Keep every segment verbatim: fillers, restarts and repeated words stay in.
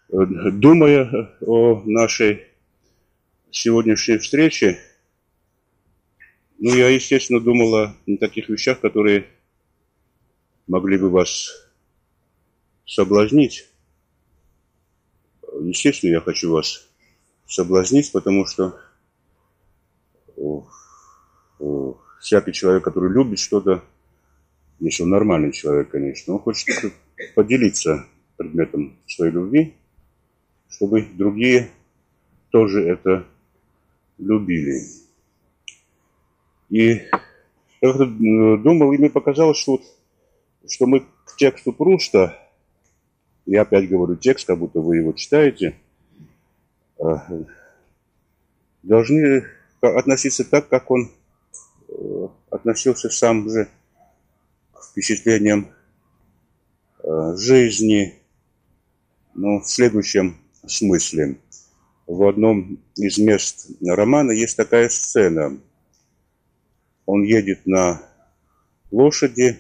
Думая о нашей сегодняшней встрече, ну, я, естественно, думал о таких вещах, которые могли бы вас соблазнить. Естественно, я хочу вас соблазнить, потому что всякий человек, который любит что-то, если он нормальный человек, конечно, он хочет поделиться предметом своей любви, чтобы другие тоже это любили. И я думал, и мне показалось, что, вот, что мы к тексту Пруста, я опять говорю текст, как будто вы его читаете, должны относиться так, как он относился сам же к впечатлениям жизни, но в следующем смысле. В одном из мест романа есть такая сцена. Он едет на лошади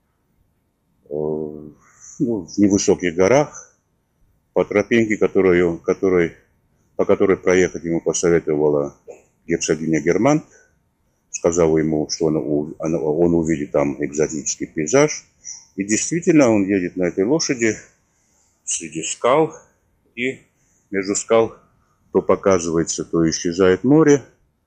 ну, в невысоких горах по тропинке, которую, которой, по которой проехать ему посоветовала герцогиня Герман. Сказала ему, что он, он увидит там экзотический пейзаж. И действительно, он едет на этой лошади среди скал, и между скал то показывается, то исчезает море.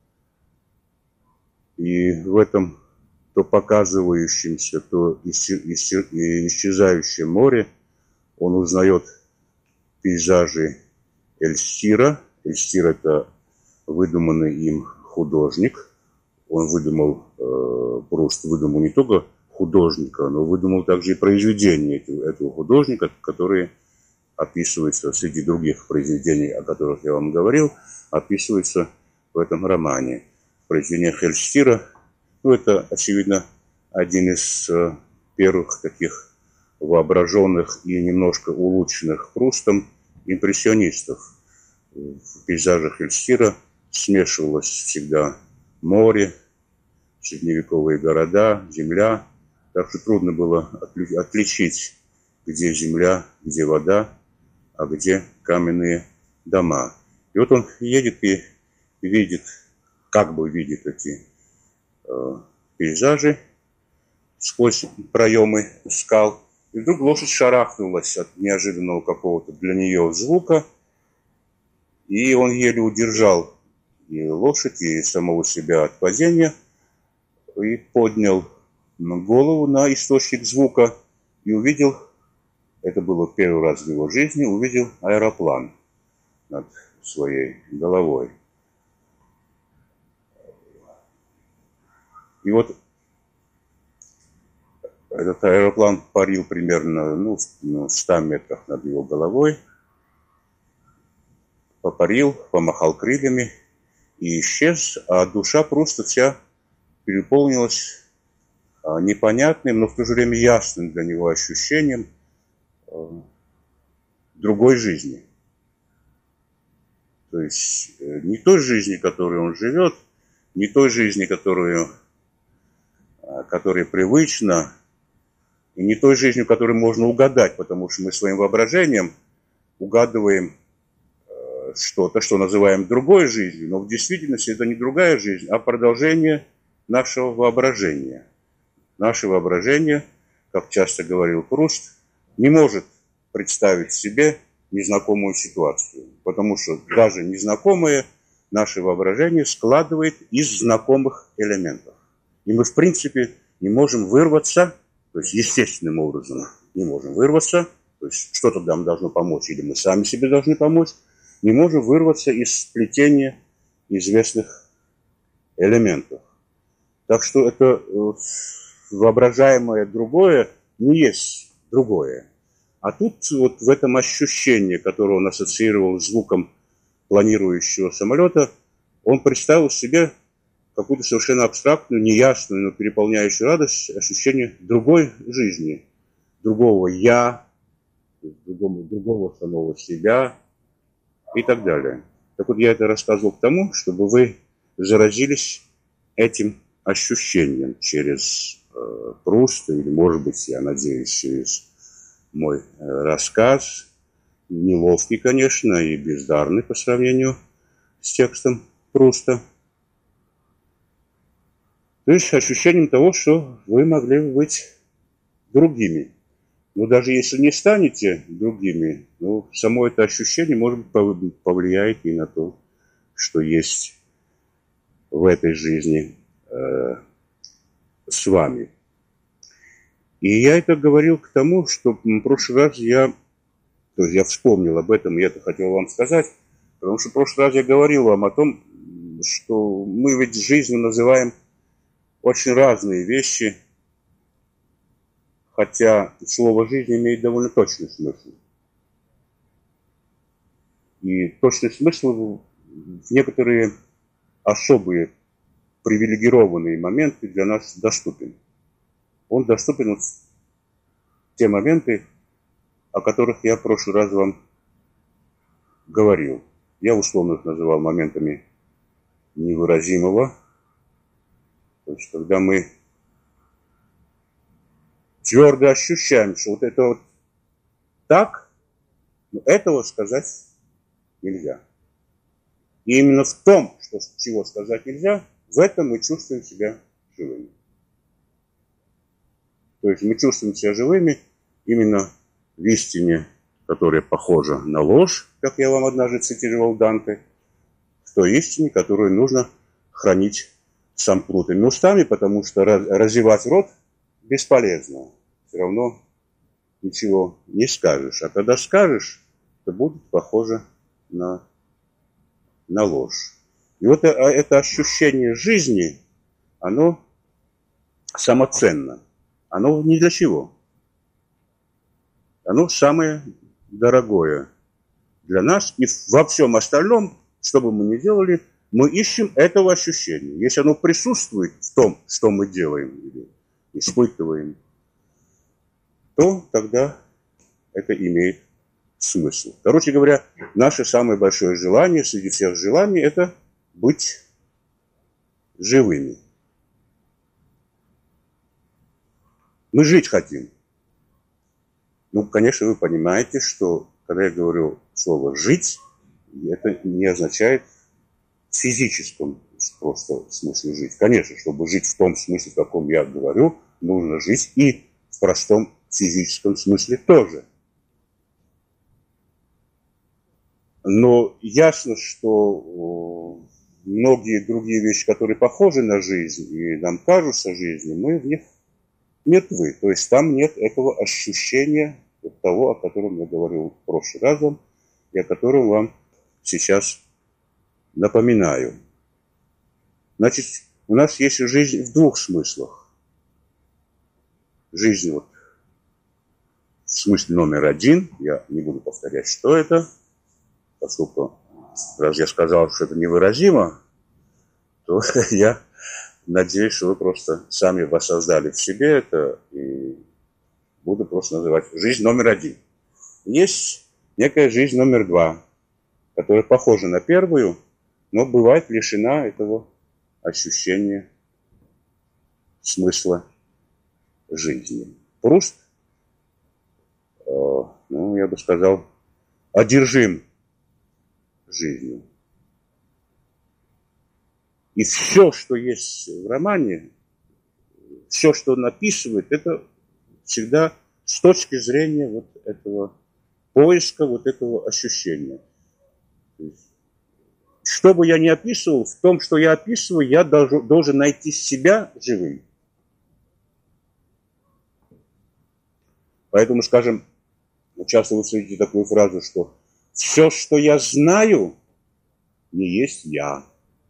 И в этом то показывающемся, то исчезающем море он узнает пейзажи Эльстира. Эльстир – это выдуманный им художник. Он выдумал, э, Пруст выдумал не только художника, но выдумал также и произведения этого художника, которые описываются среди других произведений, о которых я вам говорил, описываются в этом романе. Произведение Эльстира, ну, это, очевидно, один из э, первых таких воображенных и немножко улучшенных Прустом импрессионистов. В пейзажах Эльстира смешивалось всегда море, средневековые города, земля. Так что трудно было отличить, где земля, где вода, а где каменные дома. И вот он едет и видит, как бы видит эти э, пейзажи сквозь проемы скал. И вдруг лошадь шарахнулась от неожиданного какого-то для нее звука, и он еле удержал и лошадь, и самого себя от падения, и поднял голову на источник звука и увидел, это было первый раз в его жизни, увидел аэроплан над своей головой. И вот этот аэроплан парил примерно ну, в ста метрах над его головой, попарил, помахал крыльями и исчез, а душа просто вся переполнилась непонятным, но в то же время ясным для него ощущением другой жизни. То есть не той жизни, которой он живет, не той жизни, которую, которая привычна, и не той жизнью, которую можно угадать, потому что мы своим воображением угадываем что-то, что называем другой жизнью, но в действительности это не другая жизнь, а продолжение нашего воображения. Наше воображение, как часто говорил Пруст, не может представить себе незнакомую ситуацию, потому что даже незнакомое наше воображение складывает из знакомых элементов. И мы, в принципе, не можем вырваться, то есть естественным образом не можем вырваться, то есть что-то нам должно помочь, или мы сами себе должны помочь, не можем вырваться из сплетения известных элементов. Так что это воображаемое другое не есть другое. А тут вот в этом ощущении, которое он ассоциировал с звуком планирующего самолета, он представил себе какую-то совершенно абстрактную, неясную, но переполняющую радость ощущение другой жизни, другого «я», другого, другого самого себя и так далее. Так вот, я это рассказывал к тому, чтобы вы заразились этим ощущением через э, Пруста, или, может быть, я надеюсь, через мой э, рассказ, неловкий, конечно, и бездарный по сравнению с текстом Пруста. То есть ощущением того, что вы могли бы быть другими. Но даже если не станете другими, ну, само это ощущение, может быть, повлияет и на то, что есть в этой жизни э, с вами. И я это говорил к тому, что в прошлый раз я, то есть я вспомнил об этом, и это хотел вам сказать, потому что в прошлый раз я говорил вам о том, что мы ведь жизнью называем очень разные вещи, хотя слово «жизнь» имеет довольно точный смысл. И точный смысл в некоторые особые привилегированные моменты для нас доступен. Он доступен в те моменты, о которых я в прошлый раз вам говорил. Я условно их называл моментами невыразимого. То есть, когда мы твердо ощущаем, что вот это вот так, но этого сказать нельзя. И именно в том, что, чего сказать нельзя, в этом мы чувствуем себя живыми. То есть мы чувствуем себя живыми именно в истине, которая похожа на ложь, как я вам однажды цитировал Данте, в той истине, которую нужно хранить сомкнутыми устами, потому что разевать рот бесполезно. Все равно ничего не скажешь. А когда скажешь, то будет похоже на, на ложь. И вот это ощущение жизни, оно самоценно. Оно ни для чего. Оно самое дорогое для нас. И во всем остальном, что бы мы ни делали, мы ищем этого ощущения. Если оно присутствует в том, что мы делаем или испытываем, то тогда это имеет смысл. Короче говоря, наше самое большое желание среди всех желаний – это быть живыми. Мы жить хотим. Ну, конечно, вы понимаете, что когда я говорю слово «жить», это не означает в физическом просто смысле жить. Конечно, чтобы жить в том смысле, в каком я говорю, нужно жить и в простом физическом смысле тоже. Но ясно, что многие другие вещи, которые похожи на жизнь и нам кажутся жизнью, мы в них мертвы. То есть там нет этого ощущения того, о котором я говорил в прошлый раз и о котором вам сейчас напоминаю. Значит, у нас есть жизнь в двух смыслах. Жизнь вот в смысле номер один, я не буду повторять, что это, поскольку раз я сказал, что это невыразимо, то я надеюсь, что вы просто сами воссоздали в себе это, и буду просто называть жизнь номер один. Есть некая жизнь номер два, которая похожа на первую, но бывает лишена этого ощущения смысла жизни. Пруст, э, ну, я бы сказал, одержим жизнью. И все, что есть в романе, все, что он описывает, это всегда с точки зрения вот этого поиска, вот этого ощущения. Что бы я ни описывал, в том, что я описываю, я должен, должен найти себя живым. Поэтому, скажем, часто вы слышите такую фразу, что все, что я знаю, не есть я.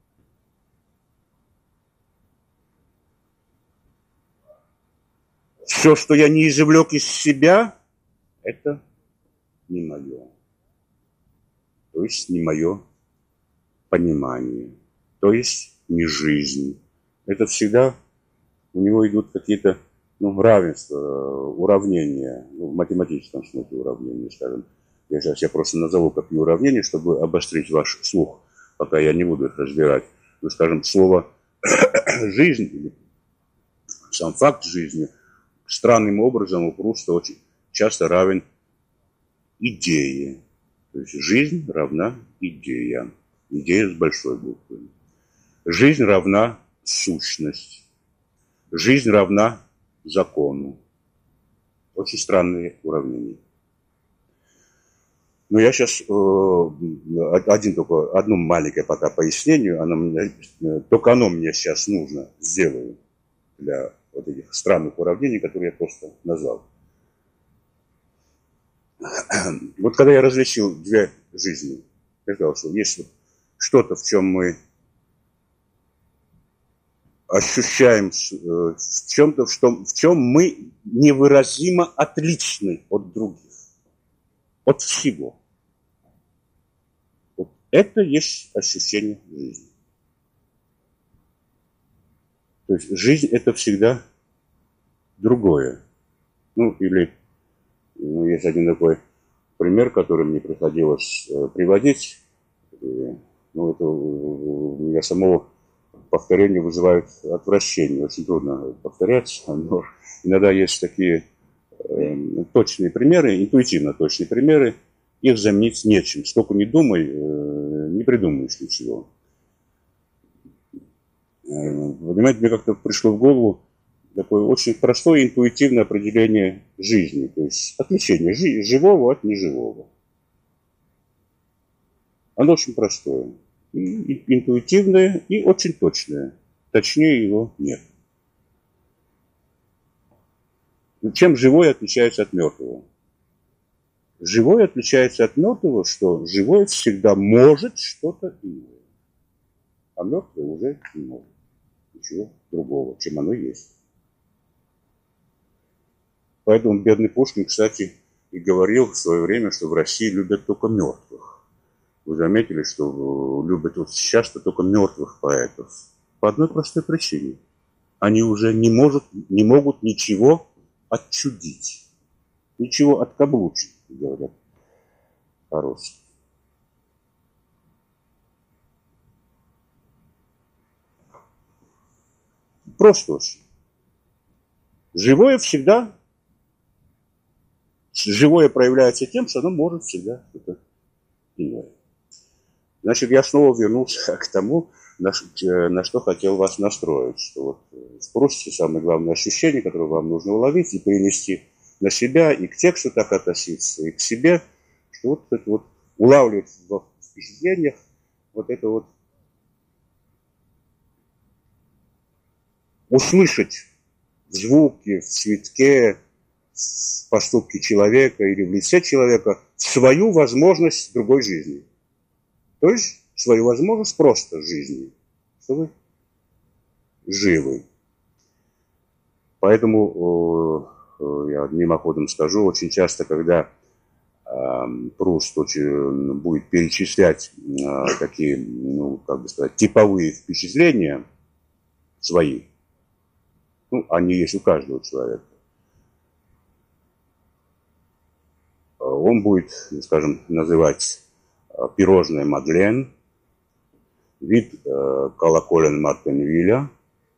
Все, что я не извлек из себя, это не мое. То есть не мое понимание. То есть не жизнь. Это всегда у него идут какие-то ну, равенства, уравнения, ну, в математическом смысле уравнения, скажем. Я сейчас я просто назову какие уравнения, чтобы обострить ваш слух, пока я не буду их разбирать. Ну, скажем, слово «жизнь» или сам факт жизни странным образом у Пруста очень часто равен идее. То есть жизнь равна идея. Идея с большой буквы. Жизнь равна сущность. Жизнь равна закону. Очень странные уравнения. Но я сейчас э, один только, одно маленькое пока пояснение, оно мне, только оно мне сейчас нужно, сделаю для вот этих странных уравнений, которые я просто назвал. Вот когда я различил две жизни, я сказал, что есть что-то, в чем мы ощущаем, в чем-то, в чем, в чем мы невыразимо отличны от других, от всего. Вот это есть ощущение жизни. То есть жизнь это всегда другое. Ну, или ну, есть один такой пример, который мне приходилось э, приводить. И, ну, это у меня самого повторение вызывает отвращение. Очень трудно повторять, но иногда есть такие э, точные примеры, интуитивно точные примеры, их заменить нечем. Сколько ни думай, э, не придумаешь ничего. Э, понимаете, мне как-то пришло в голову такое очень простое интуитивное определение жизни, то есть отличение жи- живого от неживого. Оно очень простое, и интуитивное, и очень точное. Точнее его нет. Чем живое отличается от мертвого? Живое отличается от мертвого, что живое всегда может что-то иное, а мертвое уже не может ничего другого, чем оно есть. Поэтому бедный Пушкин, кстати, и говорил в свое время, что в России любят только мертвых. Вы заметили, что любят вот сейчас-то только мертвых поэтов? По одной простой причине. Они уже не, может, не могут ничего отчудить, ничего откаблучить, говорят по-русски. Просто очень. Живое всегда, живое проявляется тем, что оно может всегда что-то иное. Значит, я снова вернулся к тому, на, на что хотел вас настроить. Что вот в Прусте самое главное ощущение, которое вам нужно уловить и перенести на себя, и к тексту так относиться, и к себе, что вот это вот улавливать в впечатлениях вот это вот услышать в звуке, в цветке, в поступке человека или в лице человека свою возможность другой жизни. То есть свою возможность просто жизни, что вы живы. Поэтому э, я мимоходом скажу, очень часто, когда э, Пруст очень, будет перечислять э, такие, ну, как бы сказать, типовые впечатления свои, ну, они есть у каждого человека, он будет, скажем, называть пирожное Мадлен, вид э, колоколен Мартенвилля,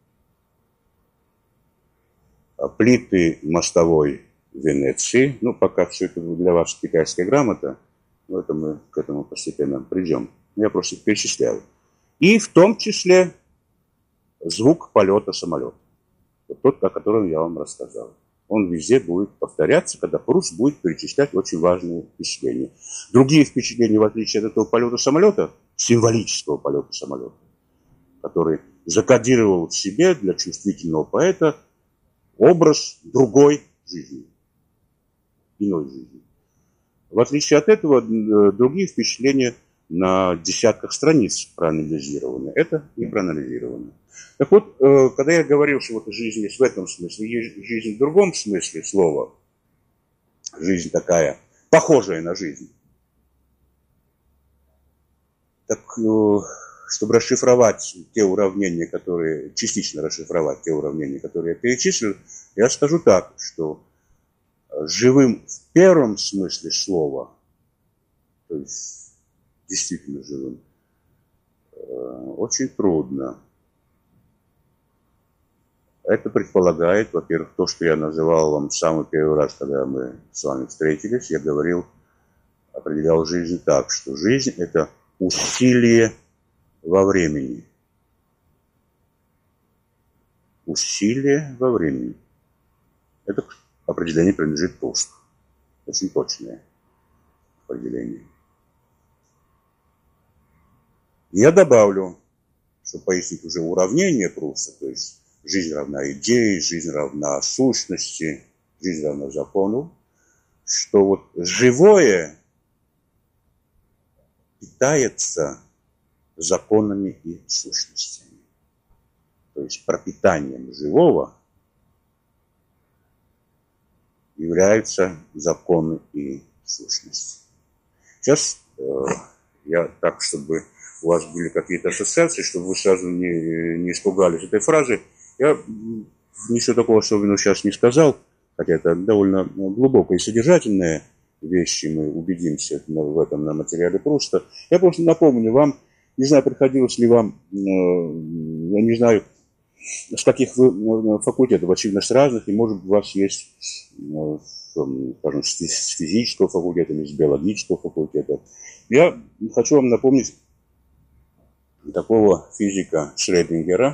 плиты мостовой Венеции. Ну, пока все это для вас китайская грамота, но это мы к этому постепенно придем. Я просто перечисляю. И в том числе звук полета самолета. Вот тот, о котором я вам рассказал. Он везде будет повторяться, когда Пруст будет перечислять очень важные впечатления. Другие впечатления, в отличие от этого полета самолета, символического полета самолета, который закодировал в себе для чувствительного поэта образ другой жизни, иной жизни. В отличие от этого, другие впечатления на десятках страниц проанализированы. Это не проанализировано. Так вот, когда я говорил, что вот жизнь есть в этом смысле, есть жизнь в другом смысле слова, жизнь такая, похожая на жизнь, так, чтобы расшифровать те уравнения, которые, частично расшифровать те уравнения, которые я перечислил, я скажу так, что живым в первом смысле слова, то есть действительно живым, очень трудно. Это предполагает, во-первых, то, что я называл вам самый первый раз, когда мы с вами встретились. Я говорил, определял жизнь так, что жизнь – это усилие во времени. Усилие во времени. Это определение принадлежит Прусту. Очень точное определение. Я добавлю, чтобы пояснить уже уравнение Пруста, то есть жизнь равна идее, жизнь равна сущности, жизнь равна закону, что вот живое питается законами и сущностями. То есть пропитанием живого являются законы и сущности. Сейчас э, я так, чтобы у вас были какие-то ассоциации, чтобы вы сразу не, не испугались этой фразы, я ничего такого особенного сейчас не сказал, хотя это довольно глубокая и содержательная вещь, и мы убедимся в этом на материале Пруста. Я просто напомню вам, не знаю, приходилось ли вам, э, я не знаю, с каких вы факультетов, очевидно, с разных, и, может быть, у вас есть, скажем, с физического факультета или с биологического факультета. Я хочу вам напомнить такого физика Шрёдингера.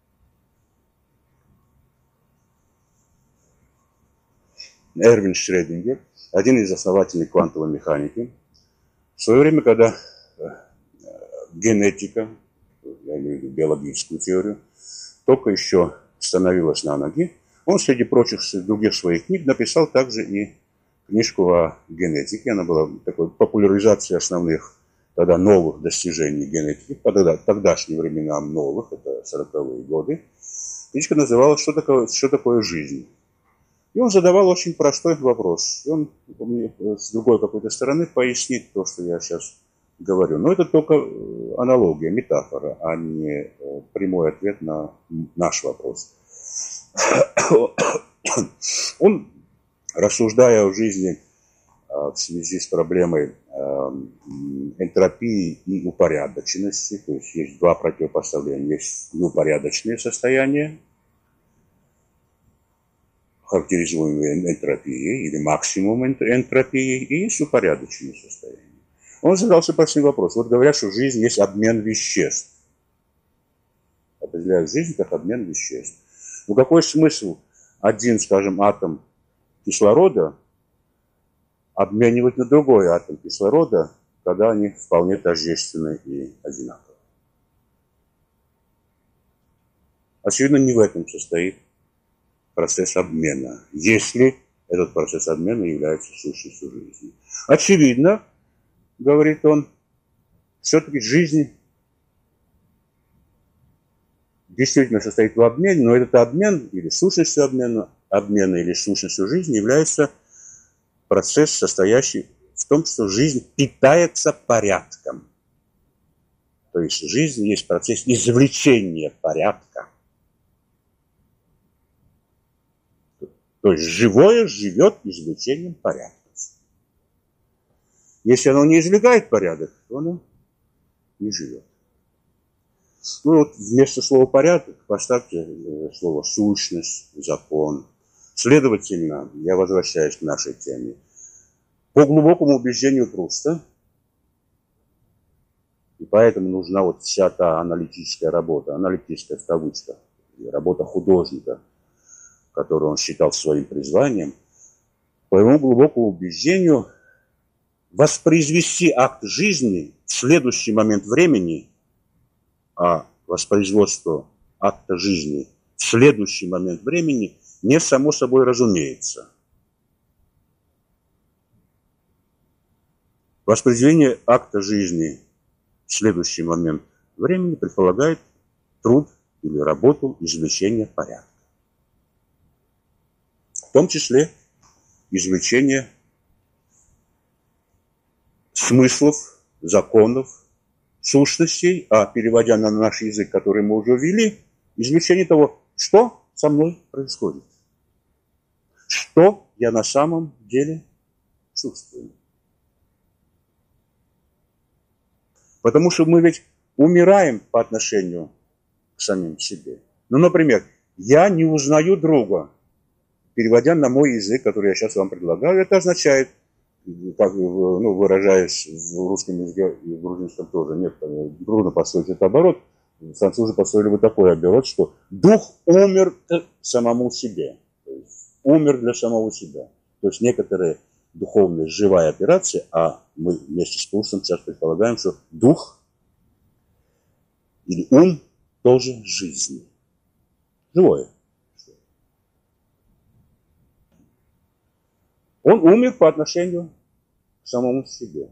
Эрвин Шрёдингер, один из основателей квантовой механики. В свое время, когда генетика, я имею в виду биологическую теорию, только еще становилась на ноги, он среди прочих других своих книг написал также и книжку о генетике. Она была такой популяризацией основных тогда новых достижений генетики, тогда, тогдашним временам новых, это сороковые годы. Книжка называлась «Что такое, что такое жизнь?». И он задавал очень простой вопрос. И он с другой какой-то стороны пояснит то, что я сейчас говорю. Но это только аналогия, метафора, а не прямой ответ на наш вопрос. Он, рассуждая о жизни в связи с проблемой энтропии и упорядоченности, то есть есть два противопоставления. Есть неупорядоченные состояния, характеризуемые энтропией или максимум энтропией, и есть упорядоченные состояния. Он задался простым вопросом. Вот говорят, что жизнь есть обмен веществ. Определяют жизнь как обмен веществ. Ну какой смысл один, скажем, атом кислорода обменивать на другой атом кислорода, когда они вполне тождественны и одинаковы? Очевидно, не в этом состоит процесс обмена, если этот процесс обмена является сущностью жизни. Очевидно, говорит он, все-таки жизнь действительно состоит в обмене, но этот обмен или сущностью обмена, обмена или сущностью жизни является процесс, состоящий в том, что жизнь питается порядком. То есть жизнь есть процесс извлечения порядка. То есть живое живет извлечением порядка. Если оно не извлекает порядок, то оно не живет. Ну вот вместо слова порядок поставьте слово сущность, закон. Следовательно, я возвращаюсь к нашей теме. По глубокому убеждению Пруста, и поэтому нужна вот вся та аналитическая работа, аналитическая в кавычках, работа художника, которую он считал своим призванием, по его глубокому убеждению, воспроизвести акт жизни в следующий момент времени, а воспроизводство акта жизни в следующий момент времени не само собой разумеется. Воспроизведение акта жизни в следующий момент времени предполагает труд или работу извлечения порядка. В том числе извлечение смыслов, законов, сущностей, а переводя на наш язык, который мы уже ввели, извлечение того, что со мной происходит, что я на самом деле чувствую. Потому что мы ведь умираем по отношению к самим себе. Ну, например, я не узнаю друга. Переводя на мой язык, который я сейчас вам предлагаю, это означает, как, ну, выражаясь в русском языке и в грузинском тоже, нет, трудно построить этот оборот. Французы построили бы такой оборот, что дух умер к самому себе. То есть умер для самого себя. То есть некоторые духовные живая операция, а мы вместе с Пустом сейчас предполагаем, что дух или ум тоже жизнь. Живое. Он умер по отношению к самому себе.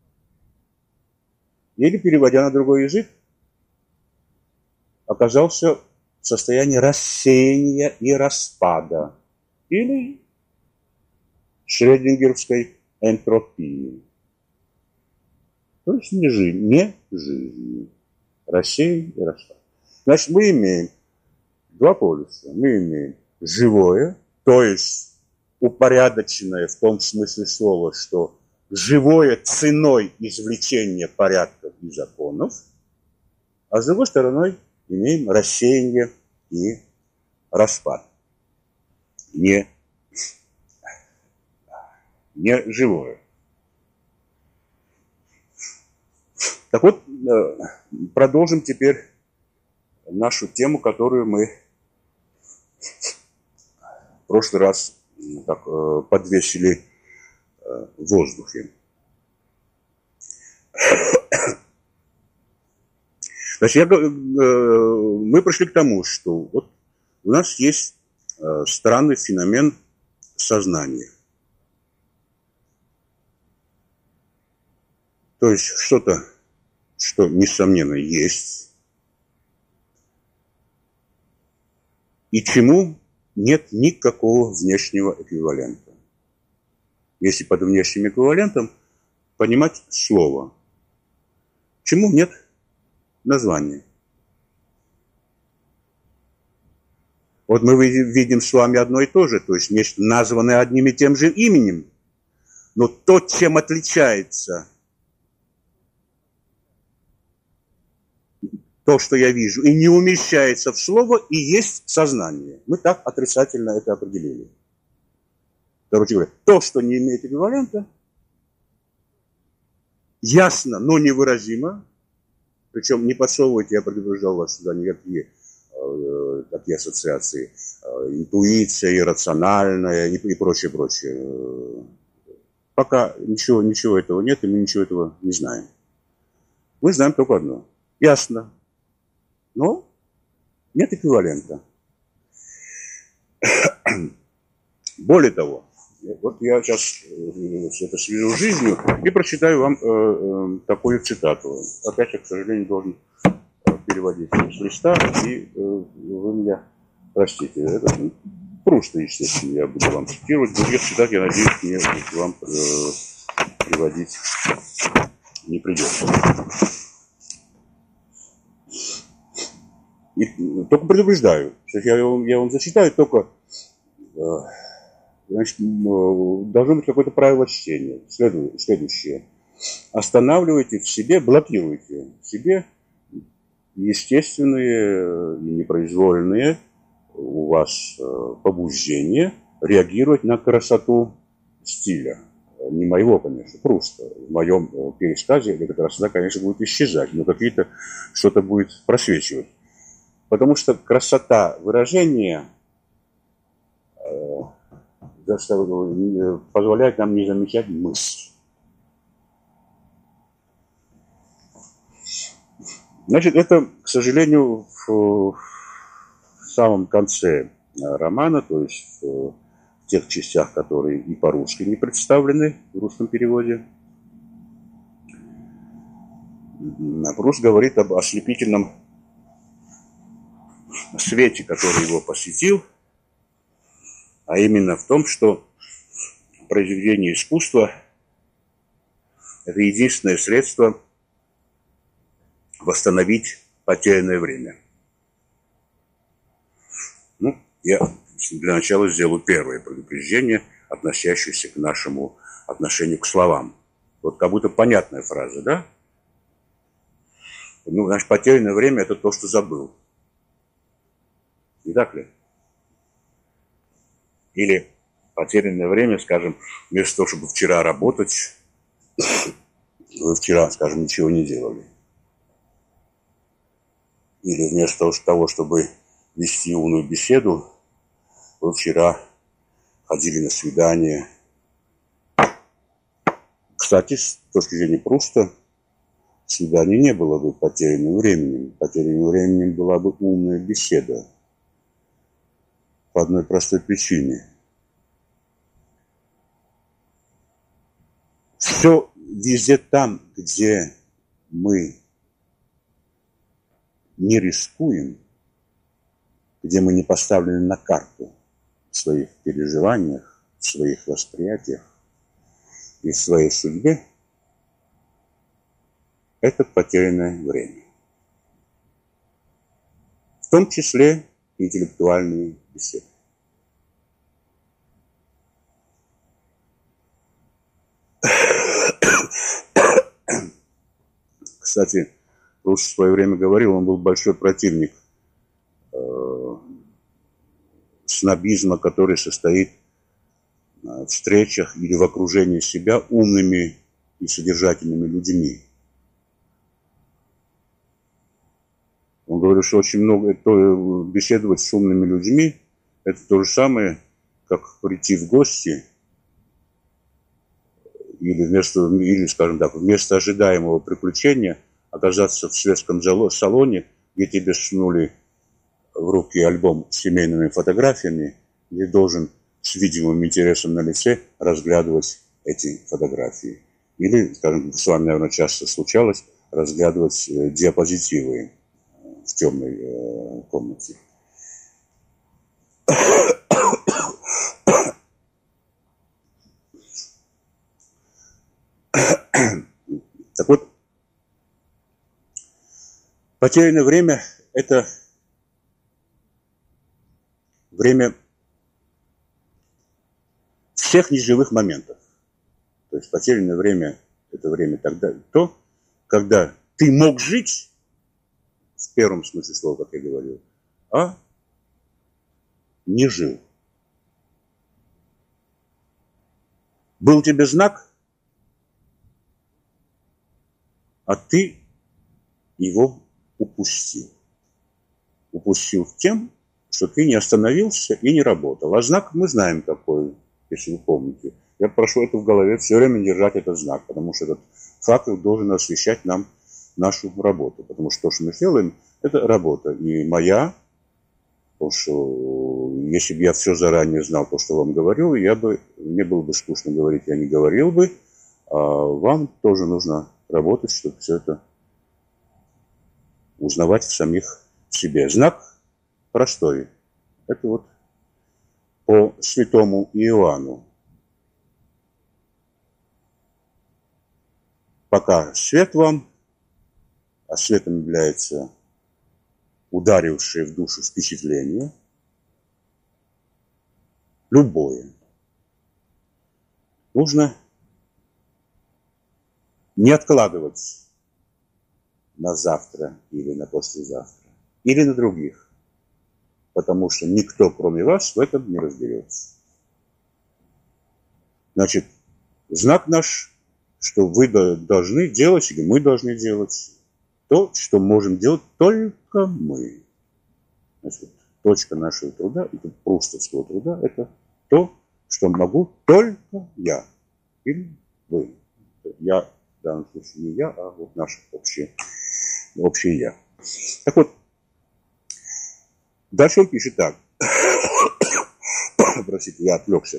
Или, переводя на другой язык, оказался в состоянии рассеяния и распада. Или шрёдингеровской энтропии. То есть не жизнь, не жизнь. Рассеяние и распад. Значит, мы имеем два полюса. Мы имеем живое, то есть упорядоченное в том смысле слова, что живое ценой извлечения порядков и законов, а с другой стороны имеем рассеяние и распад. Не, не живое. Так вот, продолжим теперь нашу тему, которую мы в прошлый раз так, подвесили в воздухе. Значит, я, мы пришли к тому, что вот у нас есть странный феномен сознания. То есть что-то, что, несомненно, есть, и чему нет никакого внешнего эквивалента. Если под внешним эквивалентом понимать слово, чему нет названия. Вот мы видим с вами одно и то же, то есть нечто названное одним и тем же именем, но то, чем отличается то, что я вижу, и не умещается в слово, и есть сознание. Мы так отрицательно это определили. Короче говоря, то, что не имеет эквивалента, ясно, но невыразимо, причем не подсовывайте, я предупреждал вас сюда, никакие э, такие ассоциации, э, интуиция, иррациональная и, и прочее, прочее. Пока ничего, ничего этого нет, и мы ничего этого не знаем. Мы знаем только одно. Ясно. Но нет эквивалента. Более того, вот я сейчас это свяжу с жизнью и прочитаю вам э, э, такую цитату. Опять я, к сожалению, должен переводить с листа, и э, вы меня простите. Это Пруста, естественно, я буду вам цитировать. Других цитат, я надеюсь, мне вам э, переводить не придется. И только предупреждаю, что я, я вам зачитаю, только э, значит, должно быть какое-то правило чтения. Следу, следующее. Останавливайте в себе, блокируйте в себе естественные и непроизвольные у вас побуждения реагировать на красоту стиля. Не моего, конечно, Пруста. В моем пересказе эта красота, конечно, будет исчезать, но какие-то что-то будет просвечивать. Потому что красота выражения э, позволяет нам не замечать мысль. Значит, это, к сожалению, в, в самом конце романа, то есть в, в тех частях, которые и по-русски не представлены в русском переводе, Пруст говорит об ослепительном свете, который его посетил, а именно в том, что произведение искусства – это единственное средство восстановить потерянное время. Ну, я для начала сделаю первое предупреждение, относящееся к нашему отношению к словам. Вот как будто понятная фраза, да? Ну, значит, потерянное время – это то, что забыл. Не так ли? Или Потерянное время, скажем, вместо того, чтобы вчера работать, вы вчера, скажем, ничего не делали. Или вместо того, чтобы вести умную беседу, вы вчера ходили на свидание. Кстати, с точки зрения Пруста, свидание не было бы потерянным временем. Потерянным временем была бы умная беседа. По одной простой причине. Все везде там, где мы не рискуем, где мы не поставлены на карту в своих переживаниях, в своих восприятиях и в своей судьбе, это потерянное время. В том числе интеллектуальные беседы. Кстати, Пруст в свое время говорил, он был большой противник э, снобизма, который состоит в встречах или в окружении себя умными и содержательными людьми. Он говорил, что очень много то, беседовать с умными людьми, это то же самое, как прийти в гости или, вместо, или скажем так, вместо ожидаемого приключения оказаться в светском салоне, где тебе сунули в руки альбом с семейными фотографиями, и ты должен с видимым интересом на лице разглядывать эти фотографии. Или, скажем, с вами, наверное, часто случалось разглядывать диапозитивы в темной э, комнате. Так вот, потерянное время – это время всех неживых моментов. То есть потерянное время – это время тогда, то, когда ты мог жить, в первом смысле слова, как я говорил, а не жил. Был тебе знак, а ты его упустил. Упустил тем, что ты не остановился и не работал. А знак мы знаем какой, если вы помните. Я прошу это в голове все время держать этот знак, потому что этот факт должен освещать нам нашу работу. Потому что то, что мы делаем, это работа. И моя, потому что если бы я все заранее знал, то, что вам говорю, я бы, мне было бы скучно говорить, я не говорил бы. А вам тоже нужно работать, чтобы все это узнавать в самих себе. Знак простой. Это вот по святому Иоанну. Пока свет вам, а светом является ударившее в душу впечатление, любое, нужно не откладывать на завтра или на послезавтра, или на других, потому что никто, кроме вас, в этом не разберется. Значит, знак наш, что вы должны делать, или мы должны делать то, что можем делать только мы. Значит, точка нашего труда, это прустовского труда, это то, что могу только я или вы. Я, в данном случае, не я, а вот наше общее, общее я. Так вот, дальше он пишет так. Простите, я отвлекся.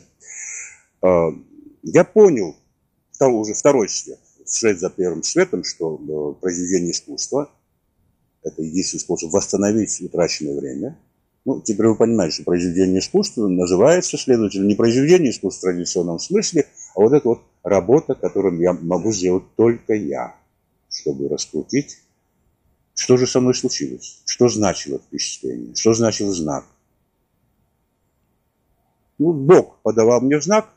Я понял, уже второй свет, вслед за первым светом, что произведение искусства – это единственный способ восстановить утраченное время. Ну, теперь вы понимаете, что произведение искусства называется, следовательно, не произведение искусства в традиционном смысле, а вот эта вот работа, которую я могу сделать только я, чтобы раскрутить, что же со мной случилось, что значило впечатление, что значил знак. Ну, Бог подавал мне знак,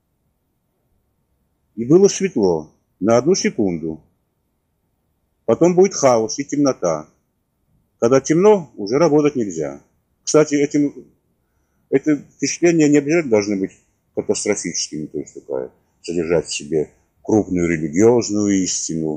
и было светло на одну секунду. Потом будет хаос и темнота. Когда темно, уже работать нельзя. Кстати, этим, это впечатление не обязательно должны быть катастрофическими, то есть такая, содержать в себе крупную религиозную истину,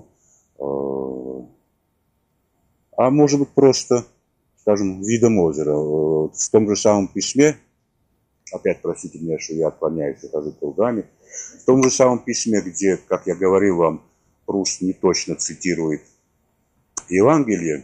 а может быть просто, скажем, видом озера. В том же самом письме, опять простите меня, что я отклоняюсь и хожу кругами, в том же самом письме, где, как я говорил вам, Пруст не точно цитирует Евангелие,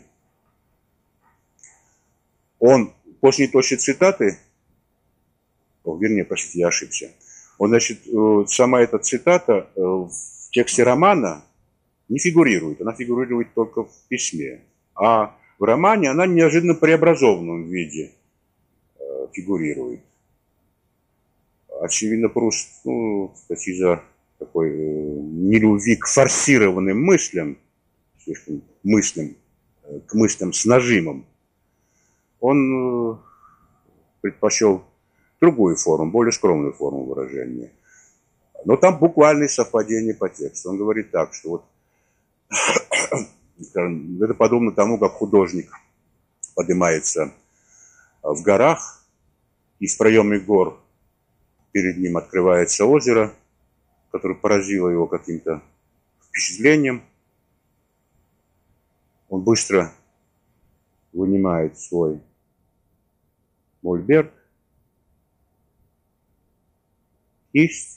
он после неточной цитаты, о, вернее, простите, я ошибся, он, значит, сама эта цитата в тексте романа не фигурирует, она фигурирует только в письме. А в романе она в неожиданно преобразованном виде фигурирует. Очевидно, Пруст, ну, из-за такой э, нелюбви к форсированным мыслям, слишком мыслям, э, к мыслям с нажимом, он э, предпочел другую форму, более скромную форму выражения. Но там буквальные совпадения по тексту. Он говорит так, что вот это подобно тому, как художник поднимается в горах, и в проеме гор перед ним открывается озеро, которое поразило его каким-то впечатлением. Он быстро вынимает свой мольберт, кисть,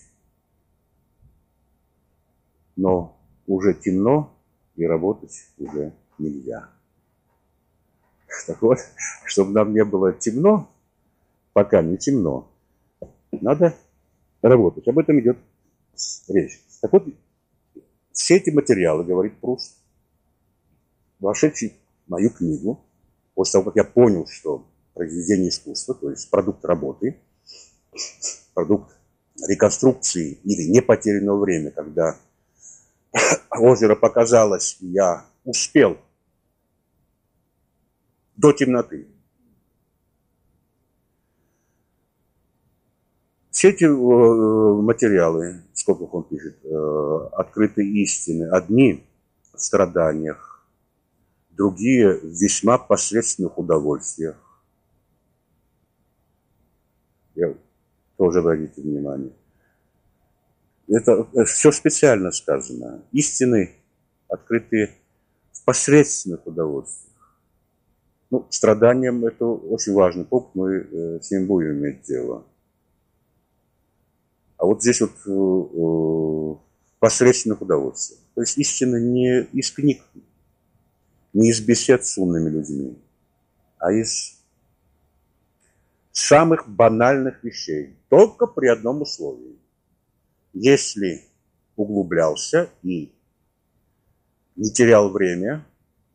но уже темно, и работать уже нельзя. Так вот, чтобы нам не было темно, пока не темно, надо работать. Об этом идет речь. Так вот, все эти материалы, говорит Пруст, вошедшие в мою книгу, после того, как я понял, что произведение искусства, то есть продукт работы, продукт реконструкции или непотерянного времени, когда озеро показалось, и я успел до темноты. Все эти э, материалы, сколько он пишет, э, открытые истины, одни в страданиях, другие в весьма посредственных удовольствиях. Я тоже обратите внимание. Это все специально сказано. Истины, открытые в посредственных удовольствиях. Ну, страданием это очень важный пункт, мы э, с ним будем иметь дело. А вот здесь вот э, э, посредственных удовольствиях. То есть истина не из книг, не из бесед с умными людьми, а из самых банальных вещей. Только при одном условии. Если углублялся и не терял время,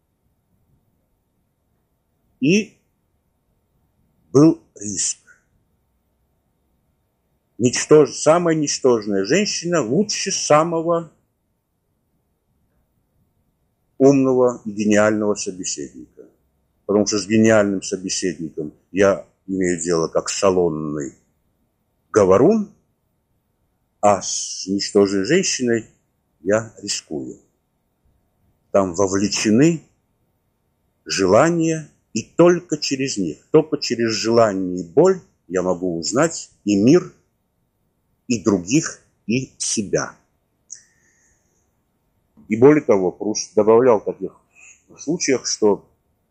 и был риск. Ничтож... Самая ничтожная женщина лучше самого умного и гениального собеседника. Потому что с гениальным собеседником я имею дело как салонный говорун, а с ничтожной женщиной я рискую. Там вовлечены желания, и только через них, только через желание и боль я могу узнать и мир, и других, и себя. И более того, Пруст добавлял в таких случаях, что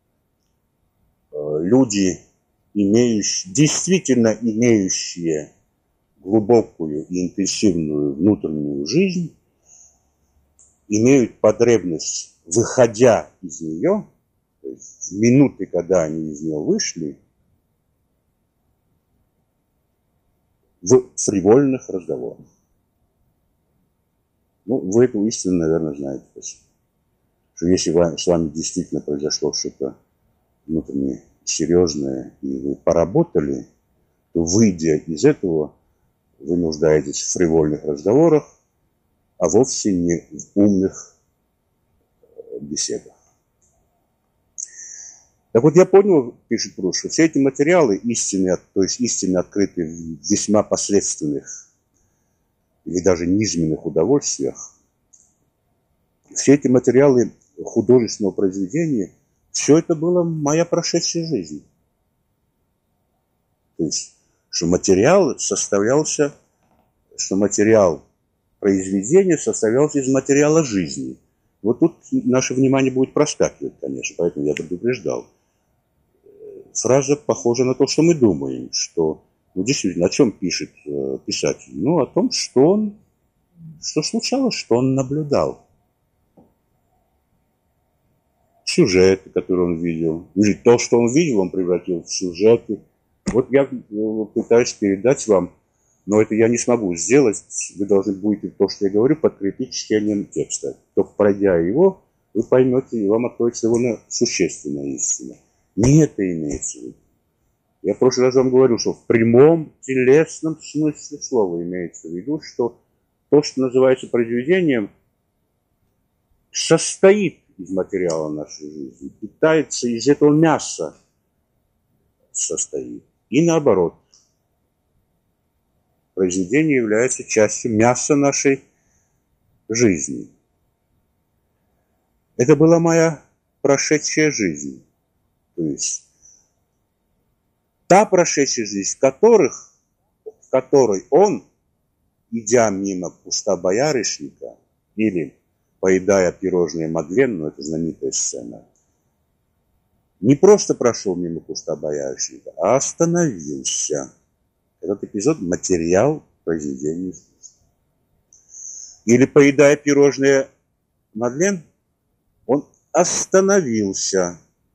люди, имеющие, действительно имеющие глубокую и интенсивную внутреннюю жизнь, имеют потребность, выходя из нее, то есть в минуты, когда они из нее вышли, в фривольных разговорах. Ну, вы эту истину, наверное, знаете. Что если с вами действительно произошло что-то внутренне серьезное, и вы поработали, то, выйдя из этого, вы нуждаетесь в фривольных разговорах, а вовсе не в умных беседах. Так вот, я понял, пишет Пруст, что все эти материалы истинные, то есть истинно открытые в весьма посредственных или даже низменных удовольствиях, все эти материалы художественного произведения, все это была моя прошедшая жизнь. То есть, что материал составлялся что материал произведения составлялся из материала жизни. Вот тут наше внимание будет проскакивать, конечно, поэтому я предупреждал. Фраза похожа на то, что мы думаем, что, ну, действительно, о чем пишет э, писатель? Ну, о том, что он, что случалось, что он наблюдал. Сюжеты, которые он видел. Или то, что он видел, он превратил в сюжеты. Вот я пытаюсь передать вам, но это я не смогу сделать. Вы должны будете то, что я говорю, подкрепить чтением текста. Только пройдя его, вы поймете, и вам откроется довольно существенная истина. Не это имеется в виду. Я в прошлый раз вам говорил, что в прямом телесном смысле слова имеется в виду, что то, что называется произведением, состоит из материала нашей жизни, питается из этого мяса, состоит. И наоборот. Произведение является частью мяса нашей жизни. Это была моя прошедшая жизнь. То есть та прошедшая жизнь, в, которых, в которой он, идя мимо куста боярышника или поедая пирожные Мадлен, ну это знаменитая сцена, не просто прошел мимо куста боярышника, а остановился. Этот эпизод – материал произведения искусства. Или поедая пирожные Мадлен, он остановился.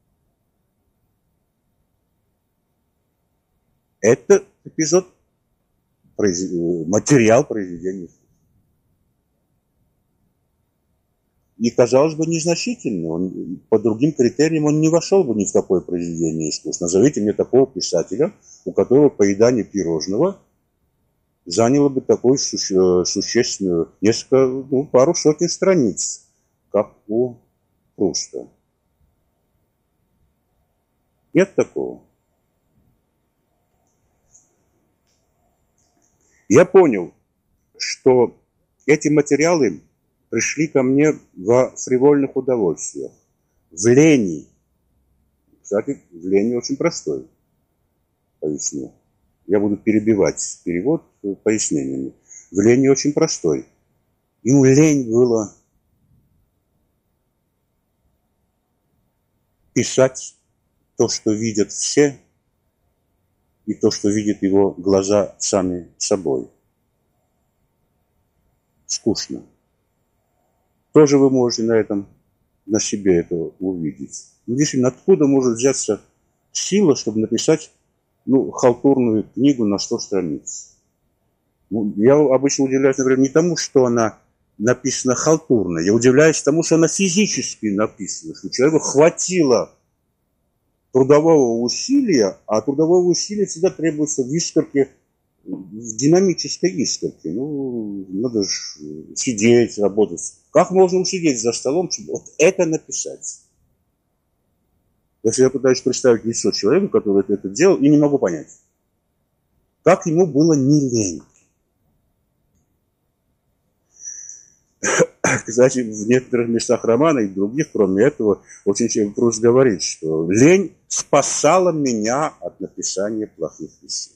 Это эпизод, материал произведения искусства. И, казалось бы, незначительный. Он, по другим критериям он не вошел бы ни в какое произведение искусства. Назовите мне такого писателя, у которого поедание пирожного заняло бы такую суще, существенную, несколько, ну, пару сотен страниц, как у Пруста. Нет такого. Я понял, что эти материалы пришли ко мне во фривольных удовольствиях, в лени. Кстати, в лени очень простой, поясню. Я буду перебивать перевод пояснениями. В лени очень простой. Ему лень было писать то, что видят все, и то, что видят его глаза сами собой. Скучно. Тоже вы можете на этом, на себе это увидеть. Ну, действительно, откуда может взяться сила, чтобы написать, ну, халтурную книгу на сто страниц? Ну, я обычно удивляюсь, например, не тому, что она написана халтурно, я удивляюсь тому, что она физически написана, что человеку хватило трудового усилия, а трудового усилия всегда требуется в искорке, в динамической искорке. Ну, надо же сидеть, работать. Как можно усидеть за столом, чтобы вот это написать? Я всегда пытаюсь представить лицо человека, который это делал, и не могу понять, как ему было не лень. Кстати, в некоторых местах романа и в других, кроме этого, очень часто Пруст говорит, что лень спасала меня от написания плохих эссе.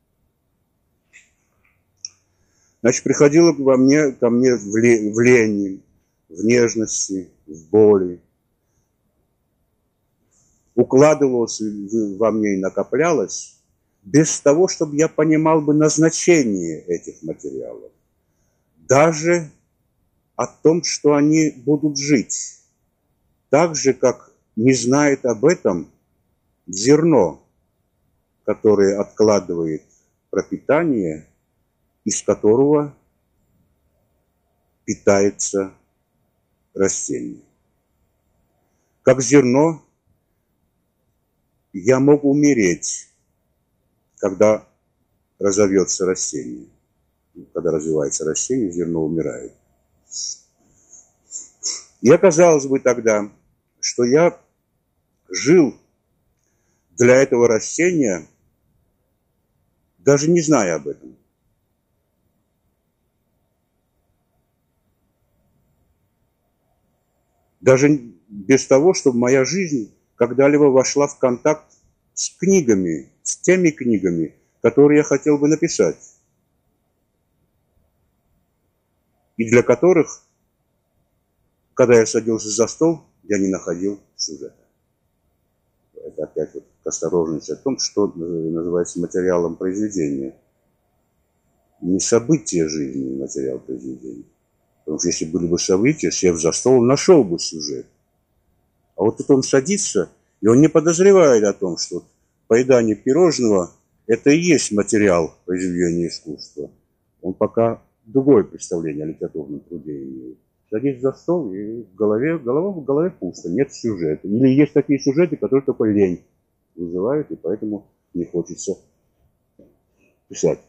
Значит, приходило во мне, ко мне в, ле, в лени, в нежности, в боли. Укладывалось во мне и накоплялось без того, чтобы я понимал бы назначение этих материалов. Даже о том, что они будут жить. Так же, как не знает об этом зерно, которое откладывает пропитание, из которого питается растение. Как зерно я мог умереть, когда разовьется растение. Когда развивается растение, зерно умирает. И оказалось бы тогда, что я жил для этого растения, даже не зная об этом. Даже без того, чтобы моя жизнь когда-либо вошла в контакт с книгами, с теми книгами, которые я хотел бы написать. и для которых, когда я садился за стол, я не находил сюжета. Это опять вот к осторожности о том, что называется материалом произведения. Не события жизни материал произведения. Потому что если были бы события, сев за стол, он нашел бы сюжет. А вот тут он садится, и он не подозревает о том, что поедание пирожного – это и есть материал произведения искусства. Он пока другое представление о литературном труде имеет. Садись за стол, и в голове, голова, в голове пусто, нет сюжета. Или есть такие сюжеты, которые только лень вызывают, и поэтому не хочется писать.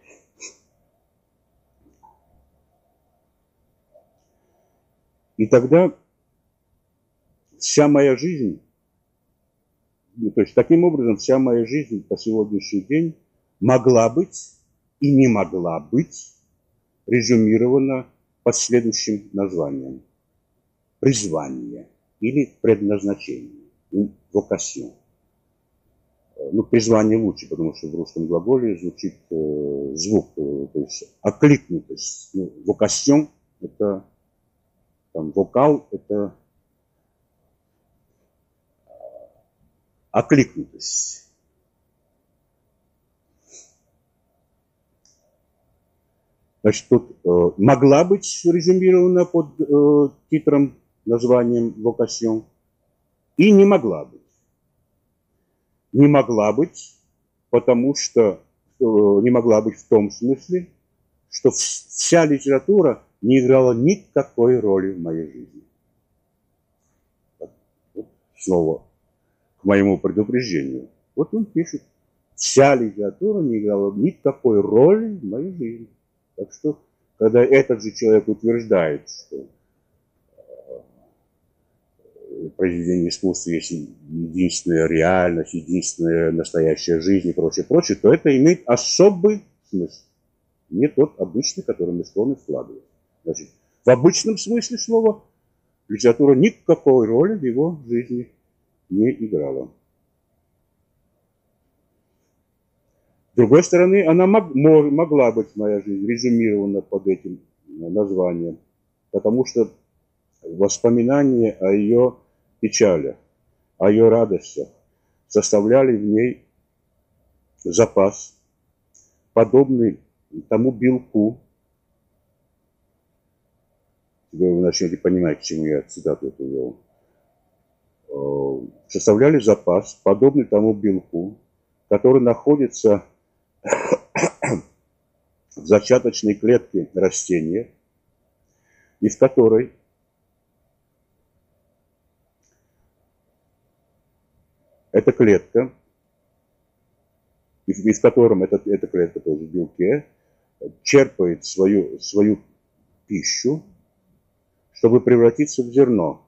И тогда вся моя жизнь, то есть таким образом вся моя жизнь по сегодняшний день могла быть и не могла быть резюмирована под следующим названием. Призвание или предназначение. Vocation. Ну, призвание лучше, потому что в русском глаголе звучит э, звук, э, то есть окликнутость. Ну, vocation – это там, вокал – это окликнутость. Значит, тут э, могла быть резюмирована под э, титром, названием «Vocation» и не могла быть. Не могла быть, потому что э, не могла быть в том смысле, что вся литература не играла никакой роли в моей жизни. Вот снова к моему предупреждению. Вот он пишет, вся литература не играла никакой роли в моей жизни. Так что, когда этот же человек утверждает, что произведение искусства есть единственная реальность, единственная настоящая жизнь и прочее, прочее, то это имеет особый смысл. Не тот обычный, который мы склонны вкладывать. Значит, в обычном смысле слова литература никакой роли в его жизни не играла. С другой стороны, она мог, могла быть, моя жизнь, резюмирована под этим названием, потому что воспоминания о ее печалях, о ее радостях составляли в ней запас, подобный тому белку. Теперь вы начнете понимать, к чему я цитату эту вел. Составляли запас, подобный тому белку, который находится в зачаточной клетке растения, и в которой эта клетка, и в котором эта, эта клетка тоже в белке, черпает свою, свою пищу, чтобы превратиться в зерно.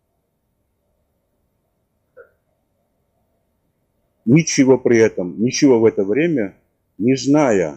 Ничего при этом, ничего в это время не зная,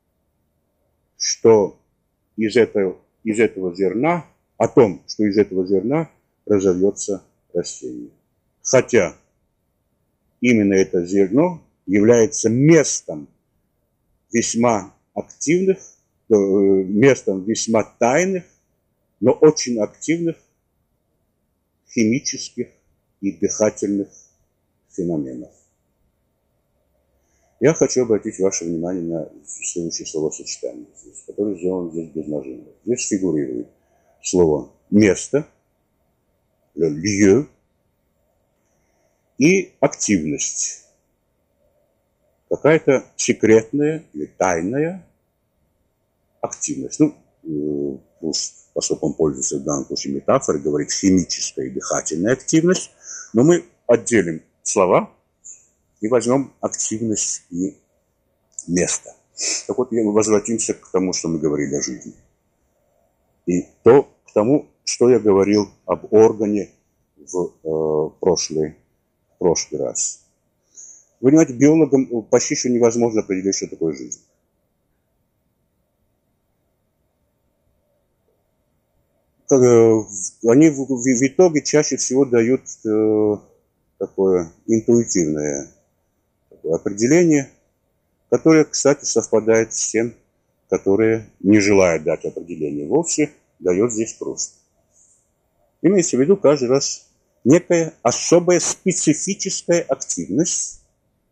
что из этого, из этого зерна, о том, что из этого зерна разовьется растение. Хотя именно это зерно является местом весьма активных, местом весьма тайных, но очень активных химических и дыхательных феноменов. Я хочу обратить ваше внимание на следующее словосочетание, которое сделано здесь без нажима. Здесь фигурирует слово «место», «lieu» и «активность». Какая-то секретная или тайная активность. Ну, поскольку он пользуется в данном случае метафорой, говорит химическая и дыхательная активность, но мы отделим слова и возьмем активность и место. Так вот, мы возвратимся к тому, что мы говорили о жизни. И то, к тому, что я говорил об органе в э, прошлый, в прошлый раз. Вы понимаете, биологам почти что невозможно определить, что такое жизнь. Они в, в, в итоге чаще всего дают э, такое интуитивное такое определение, которое, кстати, совпадает с тем, которое не желает дать определение вовсе, дает здесь просто. Имеется в виду каждый раз некая особая специфическая активность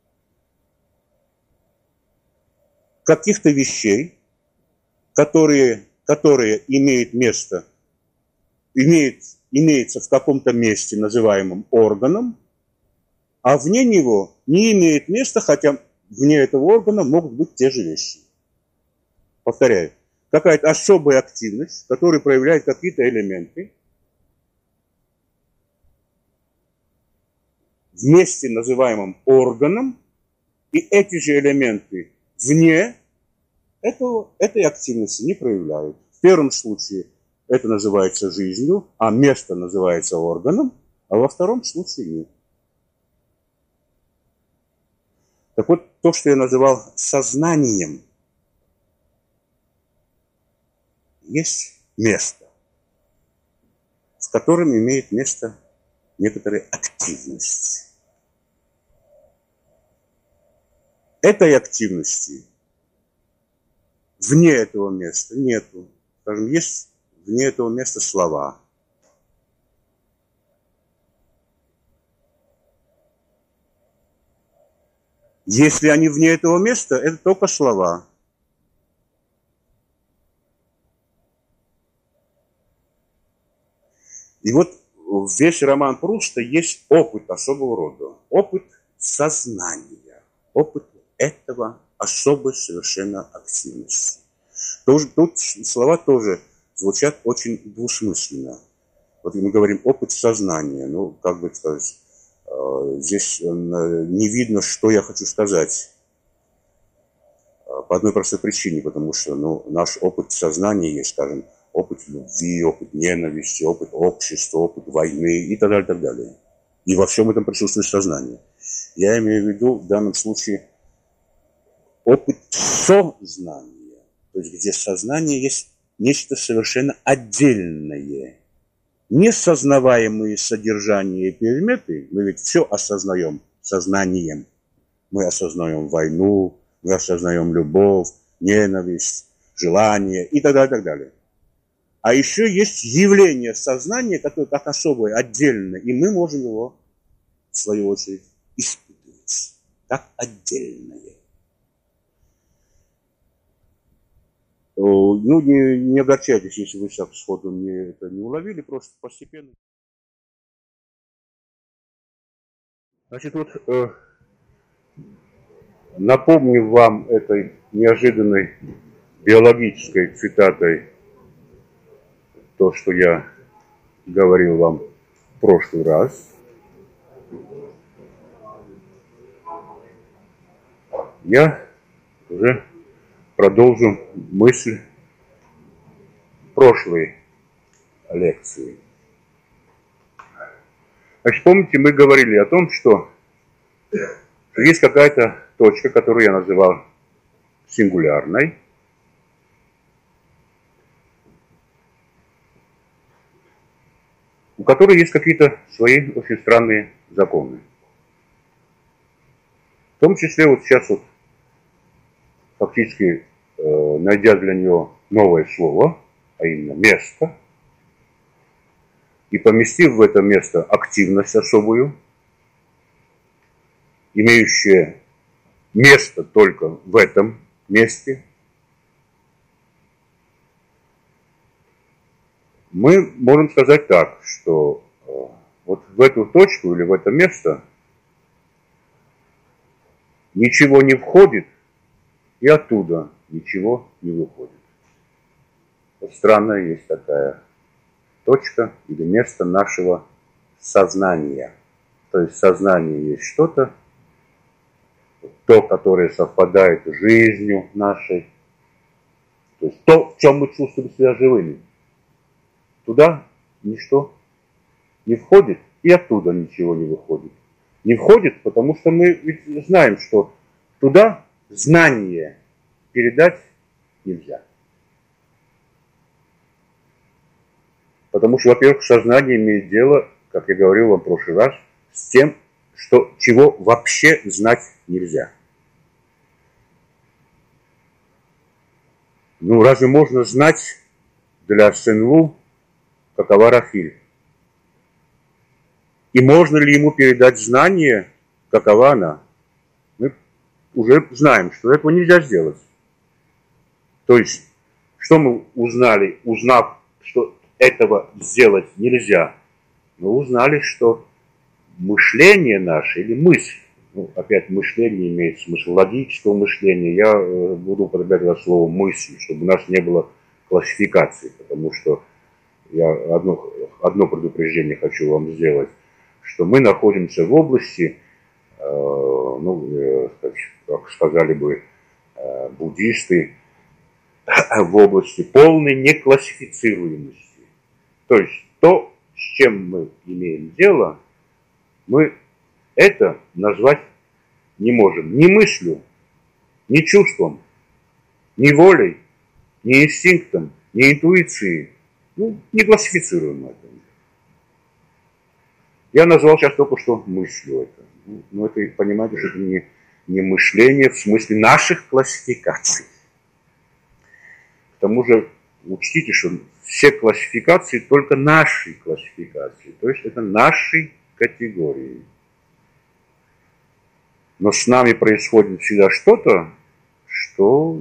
каких-то вещей, которые, которые имеют место, имеют, имеются в каком-то месте, называемом органом, а вне него не имеет места, хотя вне этого органа могут быть те же вещи. Повторяю, какая-то особая активность, которая проявляет какие-то элементы, в месте, называемом органом, и эти же элементы вне этого, этой активности не проявляют. В первом случае это называется жизнью, а место называется органом, а во втором случае нет. Так вот, то, что я называл сознанием, есть место, в котором имеет место некоторая активность. Этой активности вне этого места нету. Скажем, есть вне этого места слова. Если они вне этого места, это только слова. И вот весь роман Пруста есть опыт особого рода. Опыт сознания. Опыт этого особой совершенно активности. Тоже, тут слова тоже звучат очень двусмысленно. Вот мы говорим опыт сознания. Ну, как бы сказать, здесь не видно, что я хочу сказать. По одной простой причине, потому что ну, наш опыт сознания есть, скажем, опыт любви, опыт ненависти, опыт общества, опыт войны и так далее, и так далее. И во всем этом присутствует сознание. Я имею в виду в данном случае опыт сознания, то есть где сознание есть нечто совершенно отдельное. Несознаваемые содержания и предметы, мы ведь все осознаем сознанием. Мы осознаем войну, мы осознаем любовь, ненависть, желание и так далее, и так далее. А еще есть явление сознания, которое как особое, отдельное, и мы можем его, в свою очередь, испытывать как отдельное. Ну, не, не огорчайтесь, если вы сейчас сходу не, это не уловили, просто постепенно. Значит, вот э, напомню вам этой неожиданной биологической цитатой то, что я говорил вам в прошлый раз. Я уже продолжим мысль прошлой лекции. Значит, помните, мы говорили о том, что есть какая-то точка, которую я называл сингулярной, у которой есть какие-то свои очень странные законы. В том числе вот сейчас вот фактически э, найдя для нее новое слово, а именно место, и поместив в это место активность особую, имеющее место только в этом месте, мы можем сказать так, что э, вот в эту точку или в это место ничего не входит, и оттуда ничего не выходит. Вот странная есть такая точка или место нашего сознания. То есть сознание есть что-то, то, которое совпадает с жизнью нашей. То есть то, в чем мы чувствуем себя живыми. Туда ничто не входит, и оттуда ничего не выходит. Не входит, потому что мы ведь знаем, что туда знание передать нельзя. Потому что, во-первых, сознание имеет дело, как я говорил вам в прошлый раз, с тем, что, чего вообще знать нельзя. Ну, разве можно знать для Сен-Лу, какова Рахиль? И можно ли ему передать знание, какова она? Мы уже знаем, что этого нельзя сделать. То есть, что мы узнали, узнав, что этого сделать нельзя? Мы узнали, что мышление наше или мысль, ну, опять мышление имеет смысл логического мышления, я э, буду употреблять это слово мысль, чтобы у нас не было классификации, потому что я одно, одно предупреждение хочу вам сделать, что мы находимся в области, э, ну, э, как сказали бы э, буддисты, в области полной неклассифицируемости. То есть то, с чем мы имеем дело, мы это назвать не можем ни мыслью, ни чувством, ни волей, ни инстинктом, ни интуицией. Ну, не классифицируем это. Я назвал сейчас только что мыслью это. Ну, это, понимаете, что это не, не мышление в смысле наших классификаций. К тому же учтите, что все классификации только наши классификации, то есть это наши категории. Но с нами происходит всегда что-то, что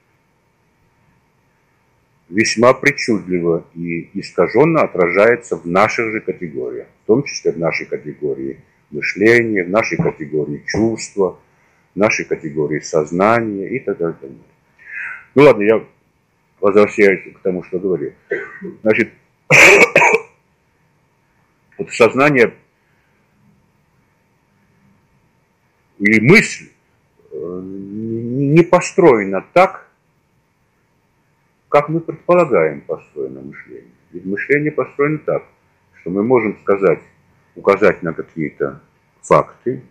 весьма причудливо и искаженно отражается в наших же категориях, в том числе в нашей категории мышления, в нашей категории чувства, в нашей категории сознания и так далее. Ну ладно, я возвращаюсь к тому, что говорил. Значит, вот сознание или мысль не построена так, как мы предполагаем построено мышление. Ведь мышление построено так, что мы можем сказать, указать на какие-то факты,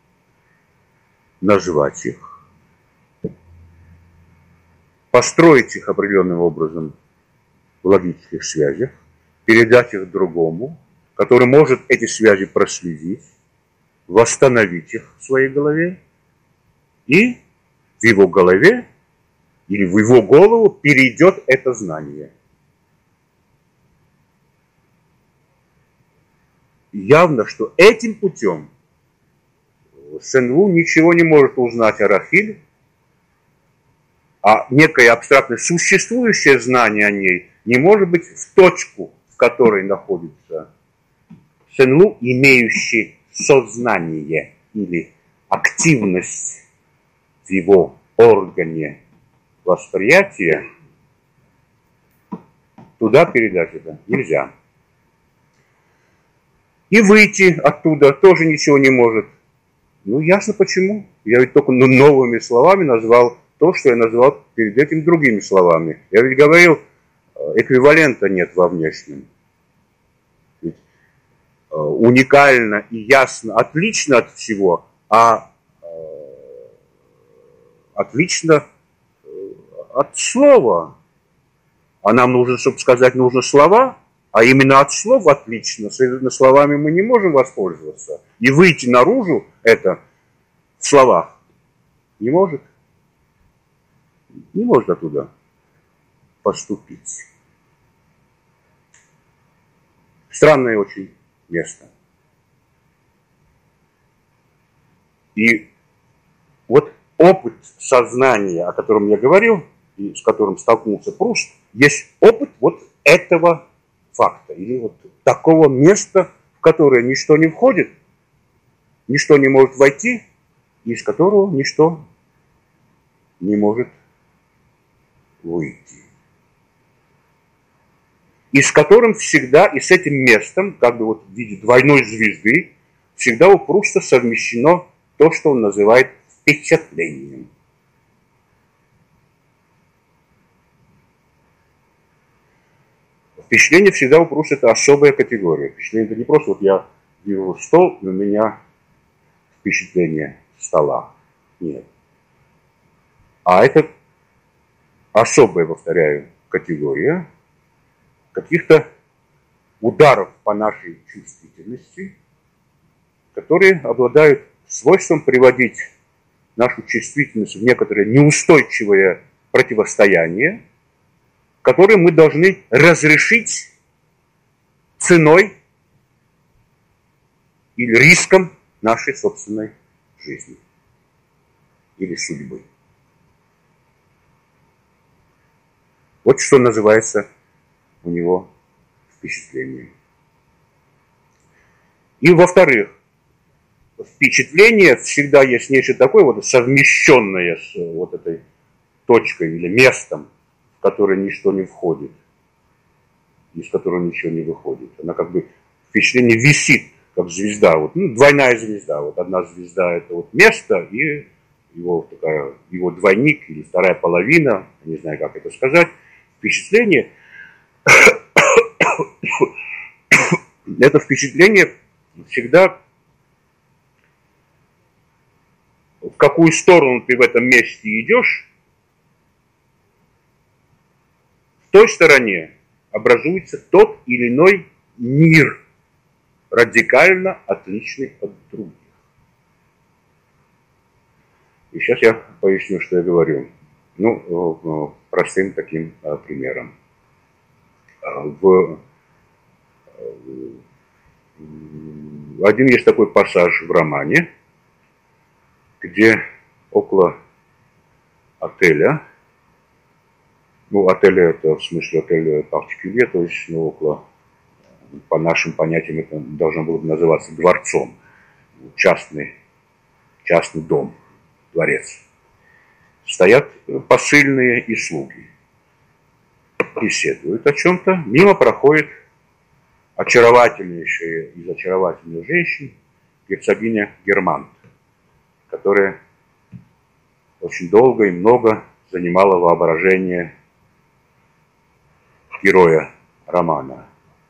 назвать их, построить их определенным образом в логических связях, передать их другому, который может эти связи проследить, восстановить их в своей голове, и в его голове или в его голову перейдет это знание. Явно, что этим путем Сен-Лу ничего не может узнать о Рахиль, а некое абстрактно существующее знание о ней не может быть в точку, в которой находится Сен-Лу, имеющий сознание или активность в его органе восприятия, туда передать это нельзя. И выйти оттуда тоже ничего не может. Ну, ясно почему. Я ведь только новыми словами назвал то, что я назвал перед этим другими словами. Я ведь говорил, эквивалента нет во внешнем. Ведь уникально и ясно, отлично от всего, а отлично от слова. А нам нужно, чтобы сказать, нужно слова, а именно от слов отлично. Следовательно, словами мы не можем воспользоваться. И выйти наружу это в словах не может. Не может оттуда поступить. Странное очень место. И вот опыт сознания, о котором я говорил, и с которым столкнулся Пруст, есть опыт вот этого факта, или вот такого места, в которое ничто не входит, ничто не может войти, и из которого ничто не может выйти. И с которым всегда, и с этим местом, как бы вот в виде двойной звезды, всегда у Пруста совмещено то, что он называет впечатлением. Впечатление всегда у Пруста это особая категория. Впечатление это не просто вот я вижу стол, и у меня впечатление стола. Нет. А это особая, повторяю, категория каких-то ударов по нашей чувствительности, которые обладают свойством приводить нашу чувствительность в некоторое неустойчивое противостояние которые мы должны разрешить ценой или риском нашей собственной жизни или судьбы. Вот что называется у него впечатление. И во-вторых, впечатление всегда есть нечто такое, вот совмещенное с вот этой точкой или местом, в которое ничто не входит, из которого ничего не выходит. Она как бы, впечатление висит, как звезда, вот, ну, двойная звезда. Вот одна звезда — это вот место, и его, такая, его двойник, или вторая половина, не знаю, как это сказать, впечатление. Это впечатление всегда, в какую сторону ты в этом месте идешь, в той стороне образуется тот или иной мир, радикально отличный от других. И сейчас я поясню, что я говорю. Ну, простым таким примером. В, один есть такой пассаж в романе, где около отеля, ну, отель это в смысле отель партикуле, то есть, ну, около, по нашим понятиям, это должно было бы называться дворцом, частный, частный дом, дворец. Стоят посыльные и слуги, беседуют о чем-то, мимо проходит очаровательнейшая из очаровательных женщин герцогиня Германт, которая очень долго и много занимала воображение героя романа.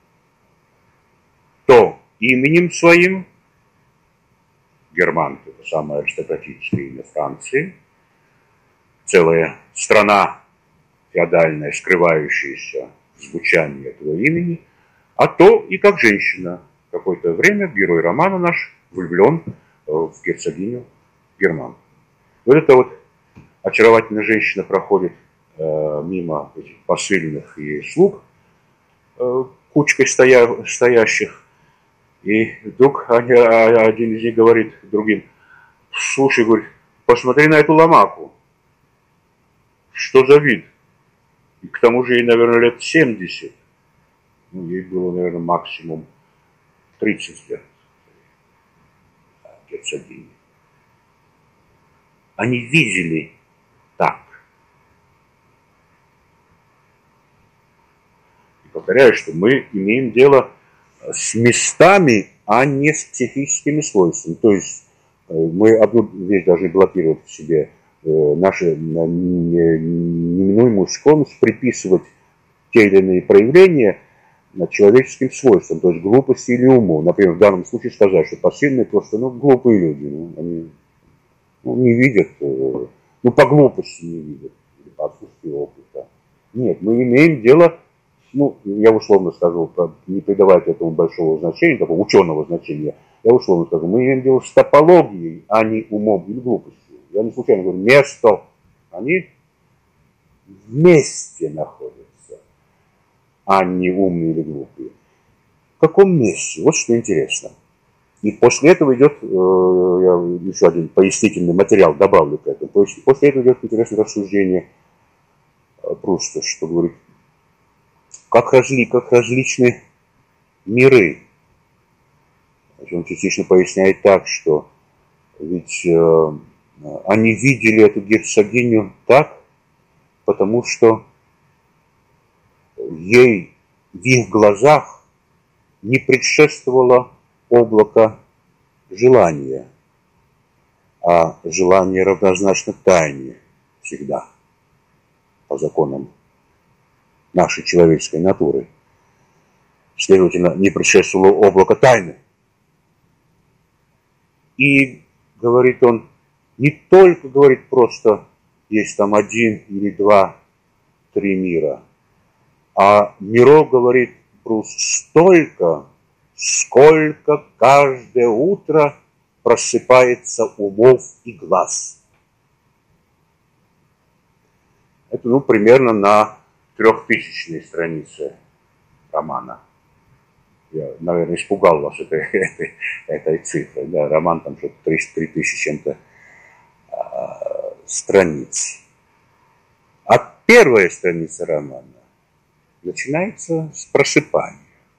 То именем своим, Германт — это самое аристократическое имя Франции, целая страна феодальная, скрывающаяся в звучании этого имени, а то и как женщина. Какое-то время герой романа наш влюблен в герцогиню Германт. Вот эта вот очаровательная женщина проходит э, мимо этих посыльных и слуг, э, кучкой стоя, стоящих, и вдруг они, один из них говорит другим: слушай, говорит, посмотри на эту ломаку, что за вид? И к тому же ей, наверное, лет семьдесят. Ну, ей было, наверное, максимум тридцать лет. Герцогине. Они видели так. И повторяю, что мы имеем дело с местами, а не с психическими свойствами. То есть мы одну вещь должны блокировать в себе, нашу неминуемую склонность приписывать те или иные проявления человеческим свойствам, то есть глупости или уму. Например, в данном случае сказать, что посыльные просто, ну, глупые люди, ну, они ну, не видят, ну, по глупости не видят, или по отсутствию опыта. Нет, мы имеем дело, ну, я условно скажу, не придавать этому большого значения, такого ученого значения, я условно скажу, мы имеем дело с топологией, а не умом или глупостью. Я не случайно говорю место, они вместе находятся, а не умные или глупые. В каком месте? Вот что интересно. И после этого идет, э, я еще один пояснительный материал добавлю к этому, после этого идет интересное рассуждение Пруста, что говорит, как, разли, как различны миры. Он частично поясняет так, что ведь э, они видели эту герцогиню так, потому что ей в их глазах не предшествовало облако желания, а желание равнозначно тайне всегда, по законам нашей человеческой натуры. Следовательно, не предшествовало облако тайны. И, говорит он, не только, говорит, просто есть там один или два, три мира, а миров, говорит, Пруст, столько, сколько каждое утро просыпается умов и глаз. Это, ну, примерно на трехтысячной странице романа. Я, наверное, испугал вас этой, этой, этой цифрой. Да, роман там что-то три тысячи чем-то а, страниц. А первая страница романа начинается с просыпания.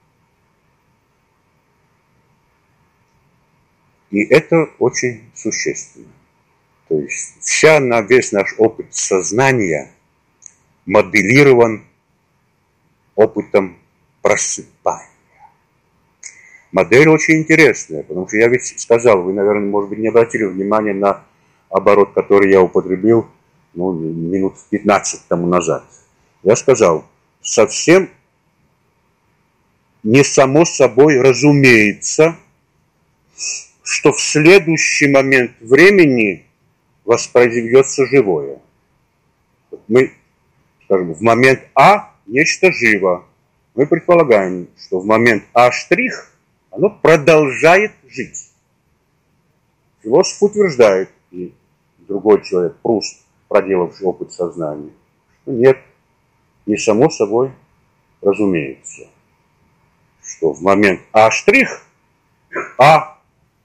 И это очень существенно. То есть вся, весь наш опыт сознания моделирован опытом просыпания. Модель очень интересная, потому что я ведь сказал, вы, наверное, может быть, не обратили внимания на оборот, который я употребил ну, минут пятнадцать тому назад. Я сказал, совсем не само собой разумеется, что в следующий момент времени воспроизведется живое. Мы, скажем, в момент А нечто живо. Мы предполагаем, что в момент А' оно продолжает жить. Философ утверждает, и другой человек, Пруст, проделавший опыт сознания, что нет, не само собой разумеется, что в момент А', А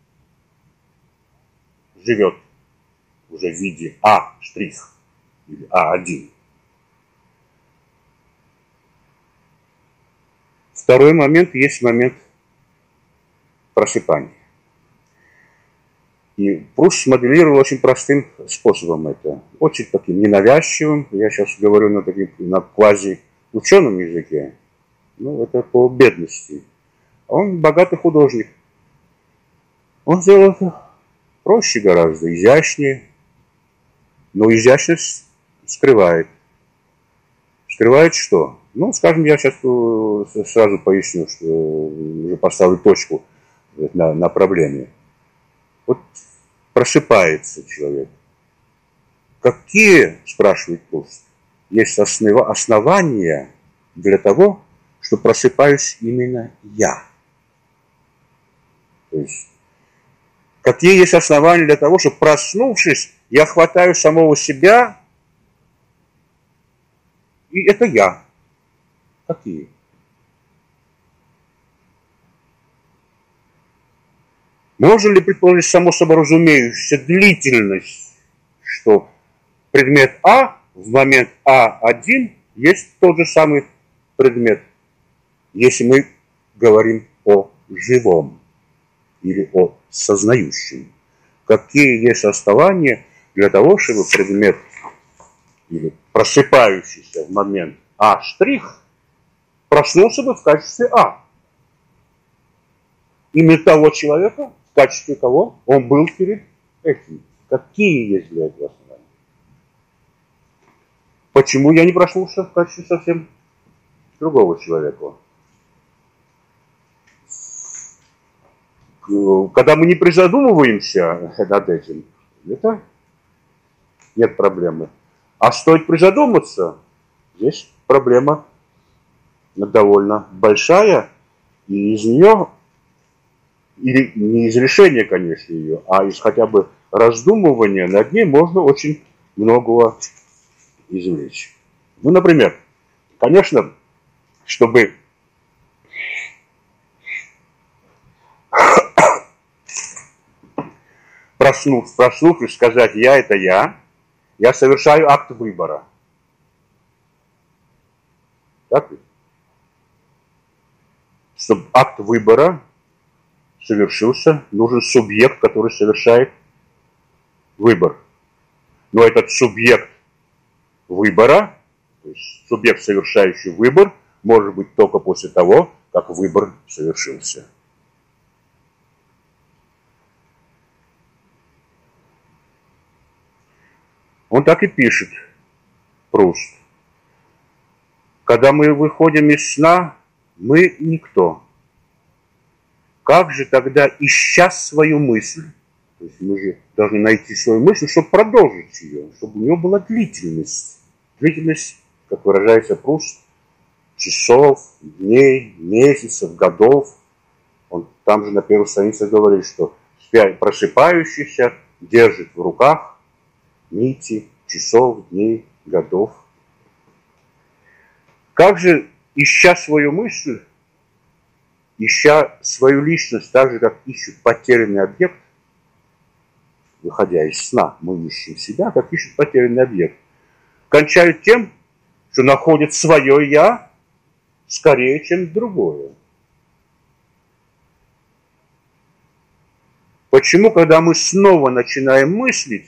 живет уже в виде А' или А один. Второй момент есть момент просыпания. И Пруст смоделировал очень простым способом это. Очень таким ненавязчивым. Я сейчас говорю на, таким, на квази-ученом языке. Ну, это по бедности. Он богатый художник. Он сделал это проще гораздо, изящнее. Но изящность скрывает. Скрывает что? Ну, скажем, я сейчас сразу поясню, что уже поставлю точку на, на проблеме. Вот просыпается человек. Какие, спрашивает Пруст, есть основа, основания для того, что просыпаюсь именно я? То есть, какие есть основания для того, что, проснувшись, я хватаю самого себя, и это я. Какие? Можно ли предположить само собой разумеющуюся длительность, что предмет А в момент А один есть тот же самый предмет, если мы говорим о живом или о сознающем? Какие есть основания для того, чтобы предмет или просыпающийся в момент А' проснулся бы в качестве А? Имя того человека, в качестве кого он был перед этим. Какие есть для этого основания? Почему я не проснулся в качестве совсем другого человека? Когда мы не призадумываемся над этим, это нет проблемы. А стоит призадуматься, здесь проблема довольно большая, и из нее, или не из решения, конечно, ее, а из хотя бы раздумывания над ней можно очень многого извлечь. Ну, например, конечно, чтобы проснув, проснувшись, сказать «я» — это «я», я совершаю акт выбора. Так ведь? Чтобы акт выбора совершился, нужен субъект, который совершает выбор. Но этот субъект выбора, то есть субъект, совершающий выбор, может быть только после того, как выбор совершился. Он так и пишет, Пруст. Когда мы выходим из сна, мы никто. Как же тогда, ища свою мысль, то есть мы же должны найти свою мысль, чтобы продолжить ее, чтобы у нее была длительность. Длительность, как выражается Пруст, часов, дней, месяцев, годов. Он там же на первой странице говорит, что просыпающийся держит в руках нити часов, дней, годов. Как же, ища свою мысль, ища свою личность, так же, как ищут потерянный объект, выходя из сна, мы ищем себя, как ищут потерянный объект, кончают тем, что находят свое «я» скорее, чем другое. Почему, когда мы снова начинаем мыслить,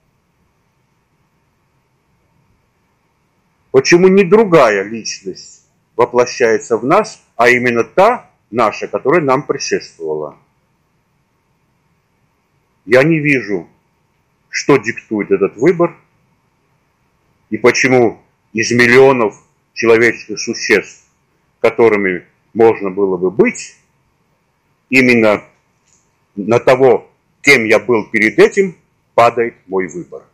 почему не другая личность воплощается в нас, а именно та наша, которая нам предшествовала? Я не вижу, что диктует этот выбор, и почему из миллионов человеческих существ, которыми можно было бы быть, именно на того, кем я был перед этим, падает мой выбор.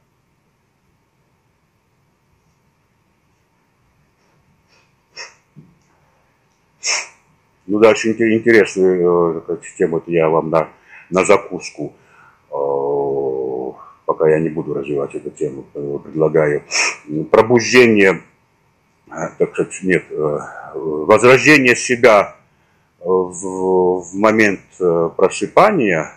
Ну, дальше интересную э, тему я вам на, на закуску, э, пока я не буду развивать эту тему, э, предлагаю. Пробуждение, э, так сказать, нет, э, возрождение себя в, в момент э, просыпания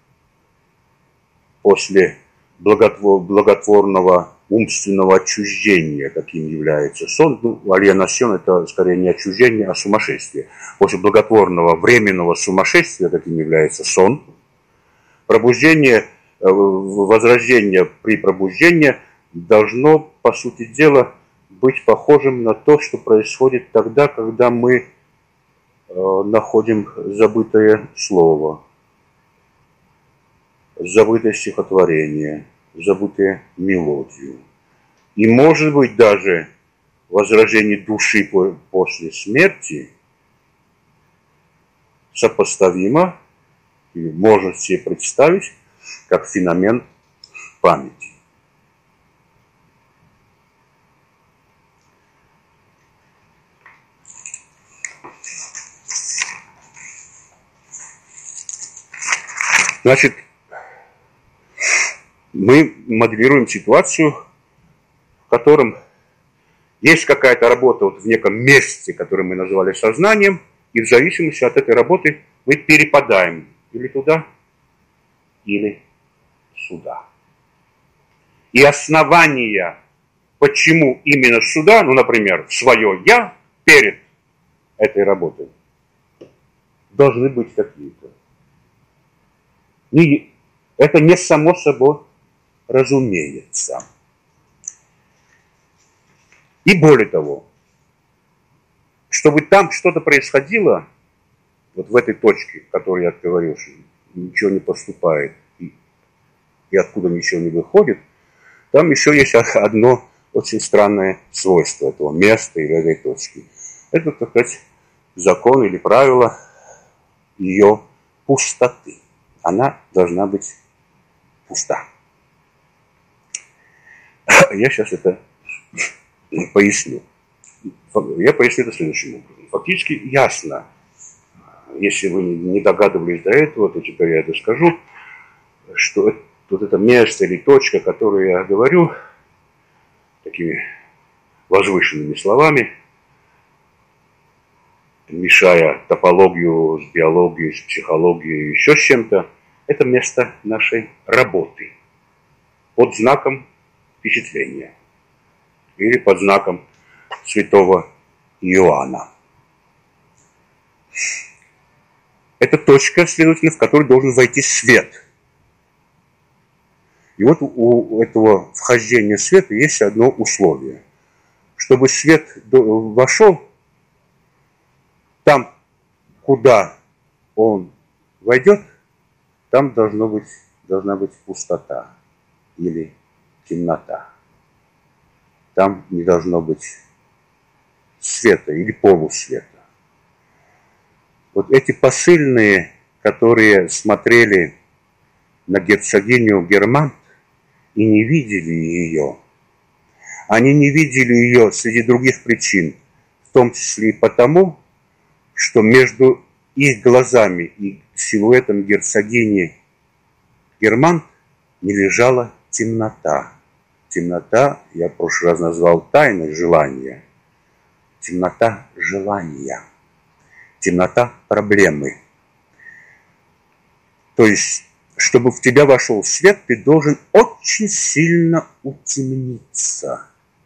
после благотвор, благотворного умственного отчуждения, каким является сон. Ну, алиенасьон — это скорее не отчуждение, а сумасшествие. После благотворного временного сумасшествия, каким является сон, пробуждение, возрождение при пробуждении должно, по сути дела, быть похожим на то, что происходит тогда, когда мы э, находим забытое слово, забытое стихотворение, забытую мелодию. И, может быть, даже возрождение души после смерти сопоставимо, и можно себе представить, как феномен памяти. Значит, мы моделируем ситуацию, в котором есть какая-то работа вот в неком месте, которое мы назвали сознанием, и в зависимости от этой работы мы перепадаем или туда, или сюда. И основания, почему именно сюда, ну, например, в свое «я» перед этой работой, должны быть какие-то. И это не само собой разумеется. И более того, чтобы там что-то происходило, вот в этой точке, в которой я говорил, что ничего не поступает и, и откуда ничего не выходит, там еще есть одно очень странное свойство этого места или этой точки. Это, так сказать, закон или правило ее пустоты. Она должна быть пуста. Я сейчас это поясню. Я поясню это следующим образом. Фактически ясно, если вы не догадывались до этого, то теперь я это скажу, что вот это место или точка, которую я говорю такими возвышенными словами, мешая топологию с биологией, с психологией, еще с чем-то, это место нашей работы под знаком впечатления или под знаком святого Иоанна. Это точка, следовательно, в которой должен войти свет. И вот у этого вхождения света есть одно условие. Чтобы свет вошел, там, куда он войдет, там должно быть, должна быть пустота или темнота. Там не должно быть света или полусвета. Вот эти посыльные, которые смотрели на герцогиню Германт и не видели ее, они не видели ее среди других причин, в том числе и потому, что между их глазами и силуэтом герцогини Германт не лежала темнота. Темнота, я в прошлый раз назвал тайной желания. темнота желания, темнота проблемы. То есть, чтобы в тебя вошел свет, ты должен очень сильно утемниться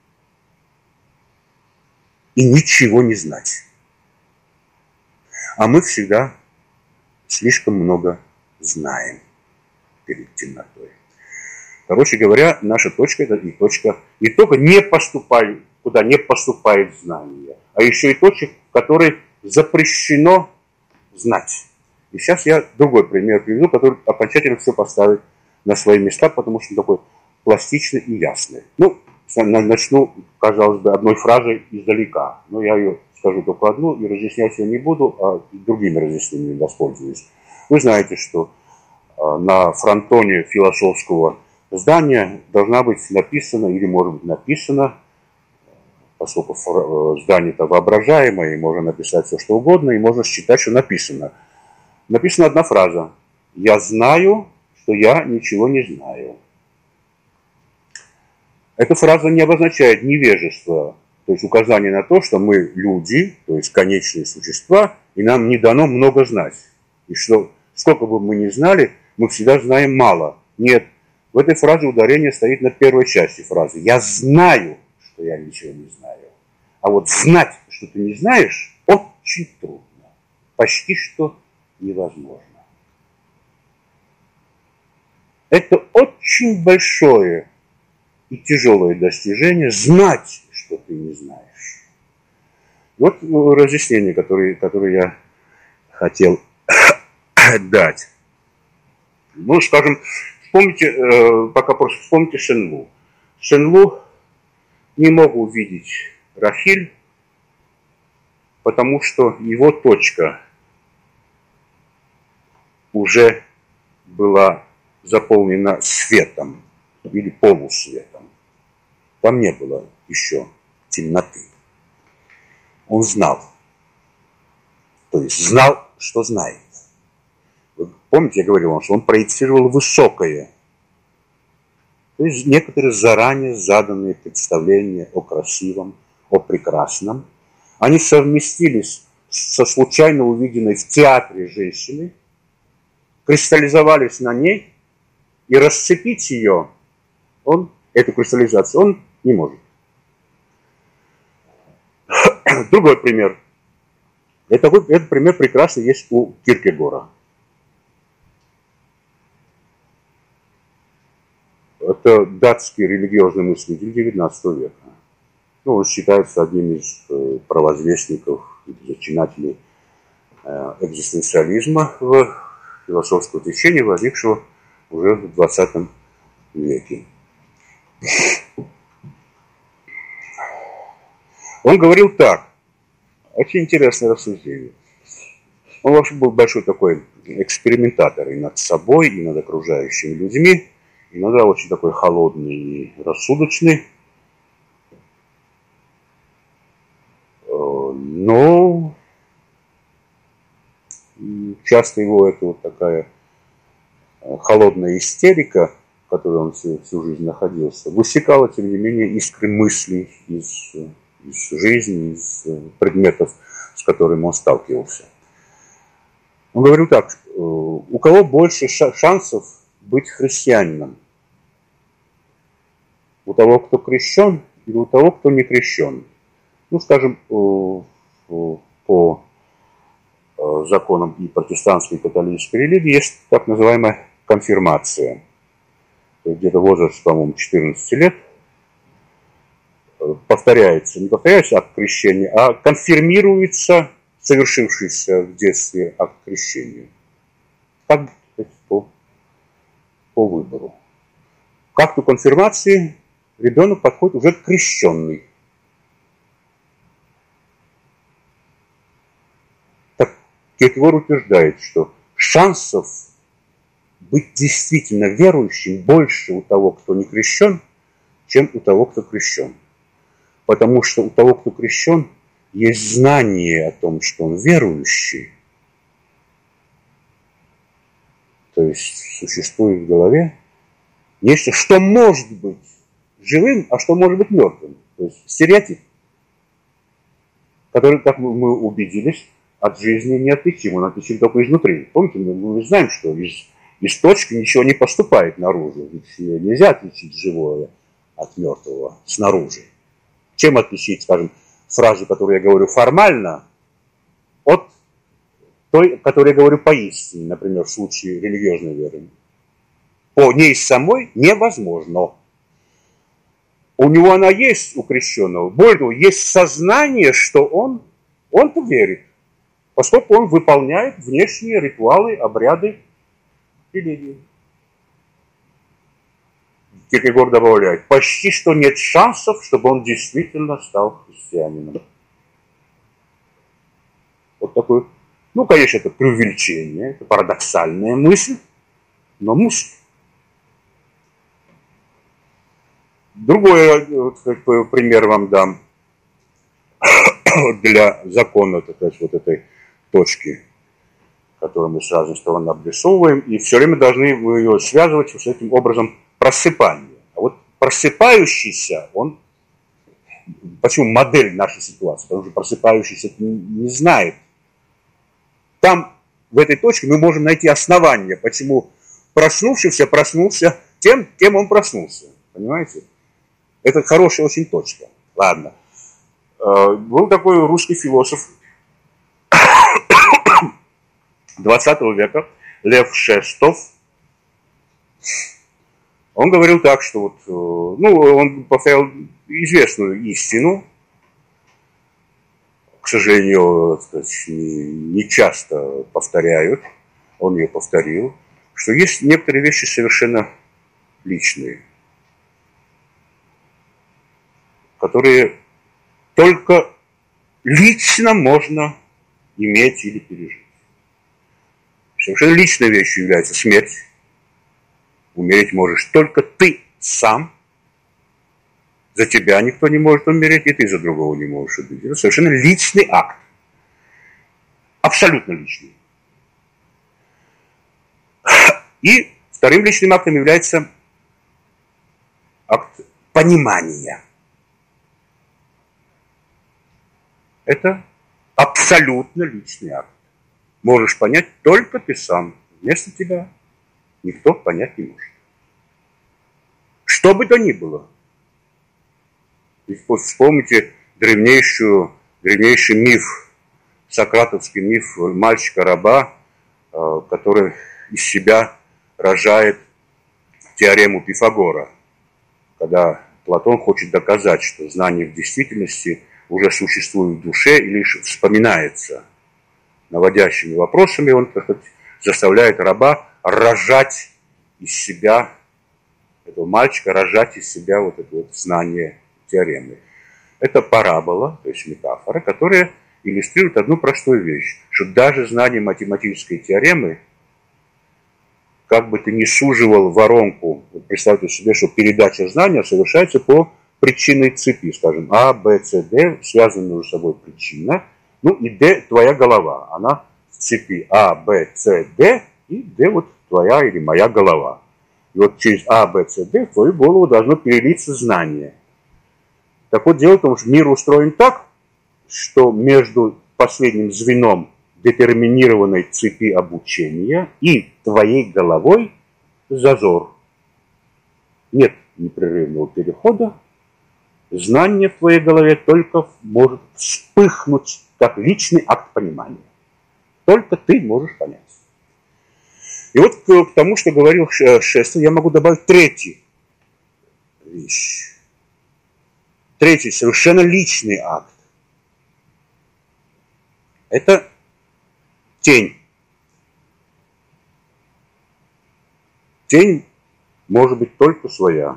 и ничего не знать. А мы всегда слишком много знаем перед темнотой. Короче говоря, наша точка – это и точка не только не поступай, куда не поступает знание, а еще и точка, в которой запрещено знать. И сейчас я другой пример приведу, который окончательно все поставит на свои места, потому что он такой пластичный и ясный. Ну, начну, казалось бы, одной фразой издалека. Но я ее скажу только одну и разъяснять ее не буду, а другими разъяснениями воспользуюсь. Вы знаете, что на фронтоне философского здания должна быть написана, или может быть написано, поскольку здание-то воображаемое, и можно написать все, что угодно, и можно считать, что написано. Написана одна фраза. «Я знаю, что я ничего не знаю». Эта фраза не обозначает невежество, то есть указание на то, что мы люди, то есть конечные существа, и нам не дано много знать. И что сколько бы мы ни знали, мы всегда знаем мало. Нет, в этой фразе ударение стоит на первой части фразы. «Я знаю, что я ничего не знаю». А вот знать, что ты не знаешь, очень трудно. Почти что невозможно. Это очень большое и тяжелое достижение знать, что ты не знаешь. Вот разъяснение, которое, которое я хотел дать. Ну, скажем, вспомните, пока просто вспомните Шенлу. Шенлу не мог увидеть Рахиль, потому что его точка уже была заполнена светом или полусветом. Там не было еще темноты. Он знал. То есть знал, что знает. Вы помните, я говорил вам, что он проецировал высокое. То есть некоторые заранее заданные представления о красивом, о прекрасном, они совместились со случайно увиденной в театре женщиной, кристаллизовались на ней, и расцепить ее, он, эту кристаллизацию, он не может. Другой пример. Это, этот пример прекрасный есть у Киркегора. Это датский религиозный мыслитель девятнадцатого века. Ну, он считается одним из провозвестников, зачинателей экзистенциализма в философского течения, возникшего уже в двадцатом веке. Он говорил так, очень интересное рассуждение. Он вообще был большой такой экспериментатор и над собой, и над окружающими людьми, иногда очень такой холодный и рассудочный. Но часто его это вот такая холодная истерика, в которой он всю, всю жизнь находился, высекала, тем не менее, искры мыслей из, из жизни, из предметов, с которыми он сталкивался. Он говорил так, у кого больше шансов быть христианином? У того, кто крещен, или у того, кто не крещен? Ну, скажем, по законам и протестантской, и католической религии есть так называемая конфирмация. Где-то возраст, по-моему, четырнадцати лет повторяется, не повторяется акт крещения, а конфирмируется совершившийся в детстве акт крещения. Как по, по выбору. К акту конфирмации ребенок подходит уже крещенный. Так Киркегор утверждает, что шансов быть действительно верующим больше у того, кто не крещен, чем у того, кто крещен. Потому что у того, кто крещен, есть знание о том, что он верующий. То есть существует в голове нечто, что может быть живым, а что может быть мертвым. То есть стереотип. который, как мы убедились, от жизни неотличим, он отличим только изнутри. Помните, мы знаем, что из, из точки ничего не поступает наружу, ведь нельзя отличить живое от мертвого снаружи. Чем отличить, скажем, фразу, которую я говорю формально, от той, которую я говорю поистине, например, в случае религиозной веры? По ней самой невозможно. У него она есть, у крещенного. Более того, есть сознание, что он, он-то верит, поскольку он выполняет внешние ритуалы, обряды религии. Киркегор добавляет, почти что нет шансов, чтобы он действительно стал христианином. Вот такой, ну, конечно, это преувеличение, это парадоксальная мысль, но мысль. Другой вот, пример вам дам для закона, так сказать, вот этой точки, которую мы с разных сторон обрисовываем, и все время должны ее связывать с этим образом просыпания. А вот просыпающийся, он, почему модель нашей ситуации? Потому что просыпающийся не, не знает. Там, в этой точке, мы можем найти основание, почему проснувшийся проснулся тем, кем он проснулся. Понимаете? Это хорошая очень точка. Ладно. Был такой русский философ двадцатого века, Лев Шестов. Он говорил так, что вот, ну, он повторял известную истину, к сожалению, так сказать, не часто повторяют, он ее повторил, что есть некоторые вещи совершенно личные, которые только лично можно иметь или пережить. Совершенно личной вещью является смерть. Умереть можешь только ты сам. За тебя никто не может умереть, и ты за другого не можешь убить. Это совершенно личный акт. Абсолютно личный. И вторым личным актом является акт понимания. Это абсолютно личный акт. Можешь понять только ты сам. Вместо тебя никто понять не может. Что бы то ни было. И вспомните древнейшую, древнейший миф, сократовский миф мальчика-раба, который из себя рожает теорему Пифагора, когда Платон хочет доказать, что знание в действительности уже существует в душе и лишь вспоминается. Наводящими вопросами он заставляет раба рожать из себя, этого мальчика, рожать из себя вот это вот знание теоремы. Это парабола, то есть метафора, которая иллюстрирует одну простую вещь, что даже знание математической теоремы, как бы ты ни суживал воронку, вот представьте себе, что передача знания совершается по причинной цепи, скажем, А, Б, С, Д, связаны между собой причина, ну и Д твоя голова, она в цепи А, Б, С, Д, и Д вот твоя или моя голова. И вот через А, Б, С, Д в твою голову должно перелиться знание. Так вот, дело в том, что мир устроен так, что между последним звеном детерминированной цепи обучения и твоей головой зазор. Нет непрерывного перехода. Знание в твоей голове только может вспыхнуть как личный акт понимания. Только ты можешь понять. И вот к тому, что говорил Шестов, я могу добавить третью вещь. Третий, совершенно личный акт. Это тень. Тень может быть только своя.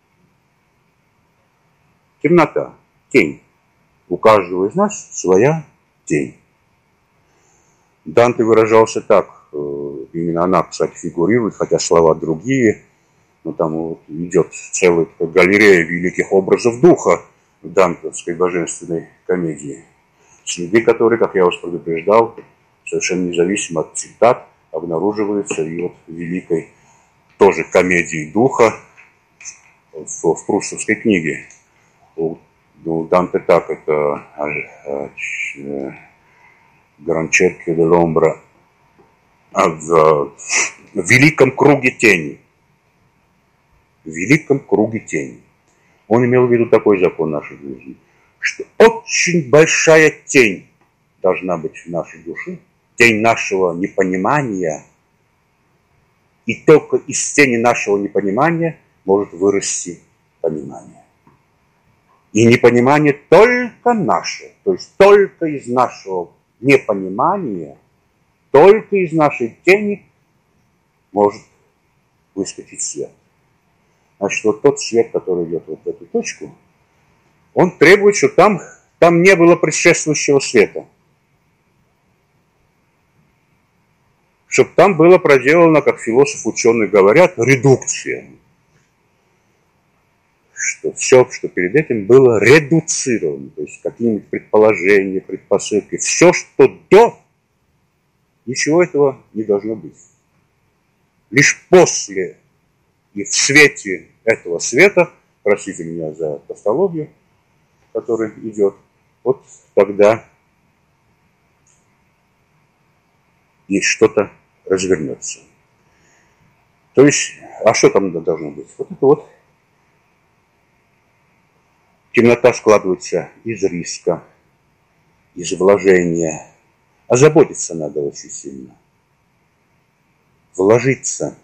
Темнота, тень. У каждого из нас своя тень. Данте выражался так, именно она, кстати, фигурирует, хотя слова другие, но там вот идет целая галерея великих образов духа в дантовской божественной комедии, среди которых, как я вас предупреждал, совершенно независимо от цитат, обнаруживается и вот в великой тоже комедии духа в, в прустовской книге. Ну, Данте так, это Гранчерки де Ломбра в великом круге тени. В великом круге тени. Он имел в виду такой закон нашей жизни, что очень большая тень должна быть в нашей душе, тень нашего непонимания, и только из тени нашего непонимания может вырасти понимание. И непонимание только наше, то есть только из нашего непонимания, только из нашей тени может выскочить свет. Значит, вот тот свет, который идет вот в эту точку, он требует, чтобы там, там не было предшествующего света. Чтобы там было проделано, как философы-ученые говорят, редукция. Что все, что перед этим было редуцировано, то есть какие-нибудь предположения, предпосылки, все, что до, ничего этого не должно быть. Лишь после и в свете этого света, простите меня за тавтологию, который идет, вот тогда и что-то развернется. То есть, а что там должно быть? Вот это вот темнота складывается из риска, из вложения. А заботиться надо очень сильно. Вложиться.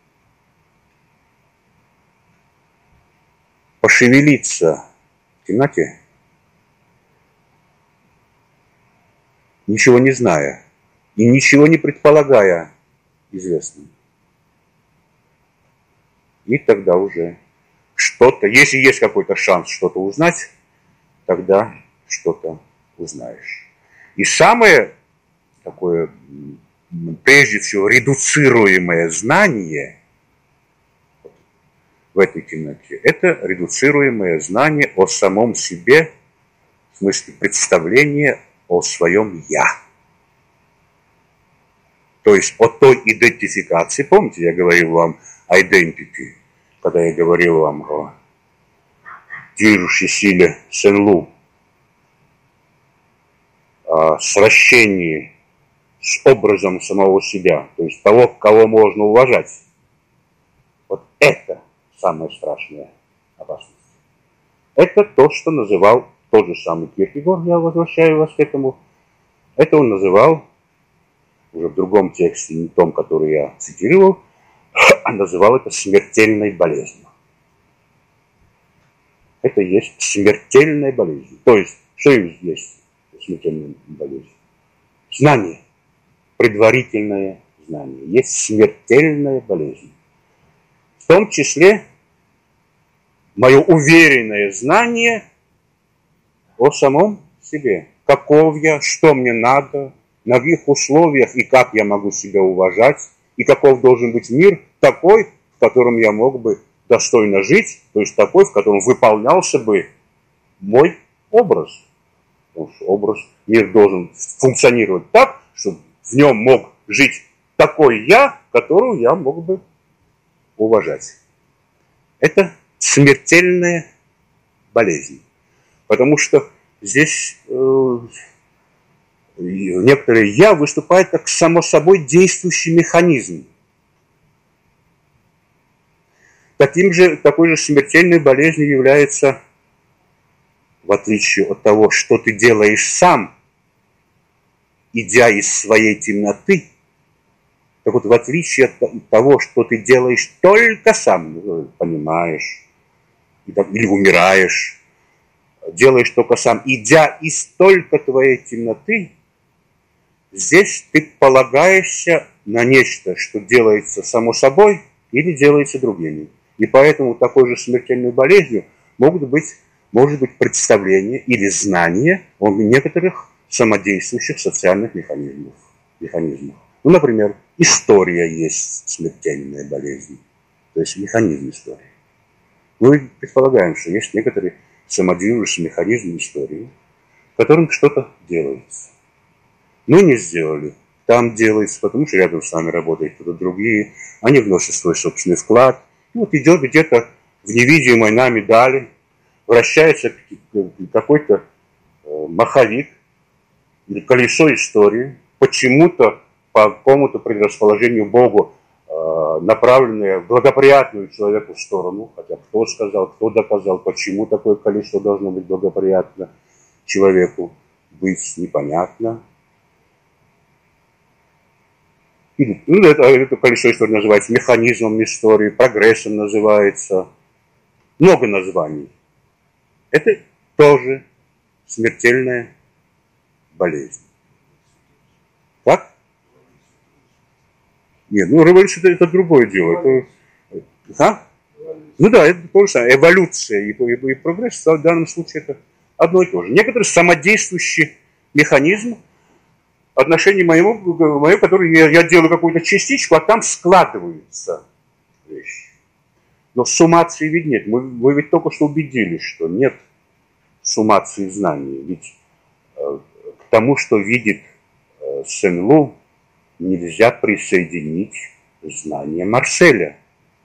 Пошевелиться в темноте, ничего не зная и ничего не предполагая известным. И тогда уже что-то, если есть какой-то шанс что-то узнать, тогда что-то узнаешь. И самое такое, прежде всего, редуцируемое знание в этой темноте, это редуцируемое знание о самом себе, в смысле представления о своем «я». То есть о той идентификации. Помните, я говорил вам identity, когда я говорил вам о движущей силе Сен-Лу, о сращении с образом самого себя, то есть того, кого можно уважать. Вот это самая страшная опасность. Это то, что называл тот же самый Киркегор, я возвращаю вас к этому. Это он называл, уже в другом тексте, не том, который я цитировал, а называл это смертельной болезнью. Это есть смертельная болезнь. То есть, что есть смертельная болезнь? Знание. Предварительное знание. Есть смертельная болезнь. В том числе мое уверенное знание о самом себе. Каков я, что мне надо, на каких условиях и как я могу себя уважать, и каков должен быть мир такой, в котором я мог бы достойно жить, то есть такой, в котором выполнялся бы мой образ. Потому что образ, мир должен функционировать так, чтобы в нем мог жить такой я, которого я мог бы уважать. Это смертельная болезнь. Потому что здесь э, некоторые «я» выступает как само собой действующий механизм. Таким же, такой же смертельной болезнью является, в отличие от того, что ты делаешь сам, идя из своей темноты, так вот, в отличие от того, что ты делаешь только сам, понимаешь, или умираешь, делаешь только сам, идя из только твоей темноты, здесь ты полагаешься на нечто, что делается само собой или делается другими. И поэтому такой же смертельной болезнью могут быть, может быть представление или знание о некоторых самодействующих социальных механизмах. механизмах. Ну, например, история есть смертельная болезнь, то есть механизм истории. Мы предполагаем, что есть некоторые самодвижущие механизмы истории, в котором что-то делается. Мы не сделали, там делается, потому что рядом с нами работают кто-то другие, они вносят свой собственный вклад. И вот идет где-то в невидимой нами дали вращается какой-то маховик или колесо истории, почему-то по какому-то предрасположению Богу направленное в благоприятную человеку сторону, хотя кто сказал, кто доказал, почему такое колесо должно быть благоприятно человеку, быть непонятно. Или, ну, это, это колесо истории называется механизмом истории, прогрессом называется, много названий. Это тоже смертельная болезнь. Как? Нет, ну революция это, это другое дело. Это, а? Ну да, это то же самое. Эволюция и, и, и прогресс в данном случае это одно и то же. Некоторый самодействующий механизм отношений моему, моему который я, я делаю какую-то частичку, а там складываются вещи. Но суммации ведь нет. Мы, вы ведь только что убедились, что нет суммации знаний. Ведь э, к тому, что видит э, Сен-Лу, нельзя присоединить знания Марселя.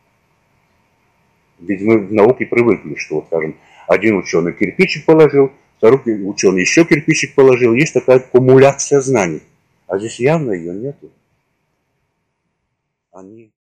Ведь мы в науке привыкли, что, вот, скажем, один ученый кирпичик положил, второй ученый еще кирпичик положил. Есть такая аккумуляция знаний. А здесь явно ее нету. Они...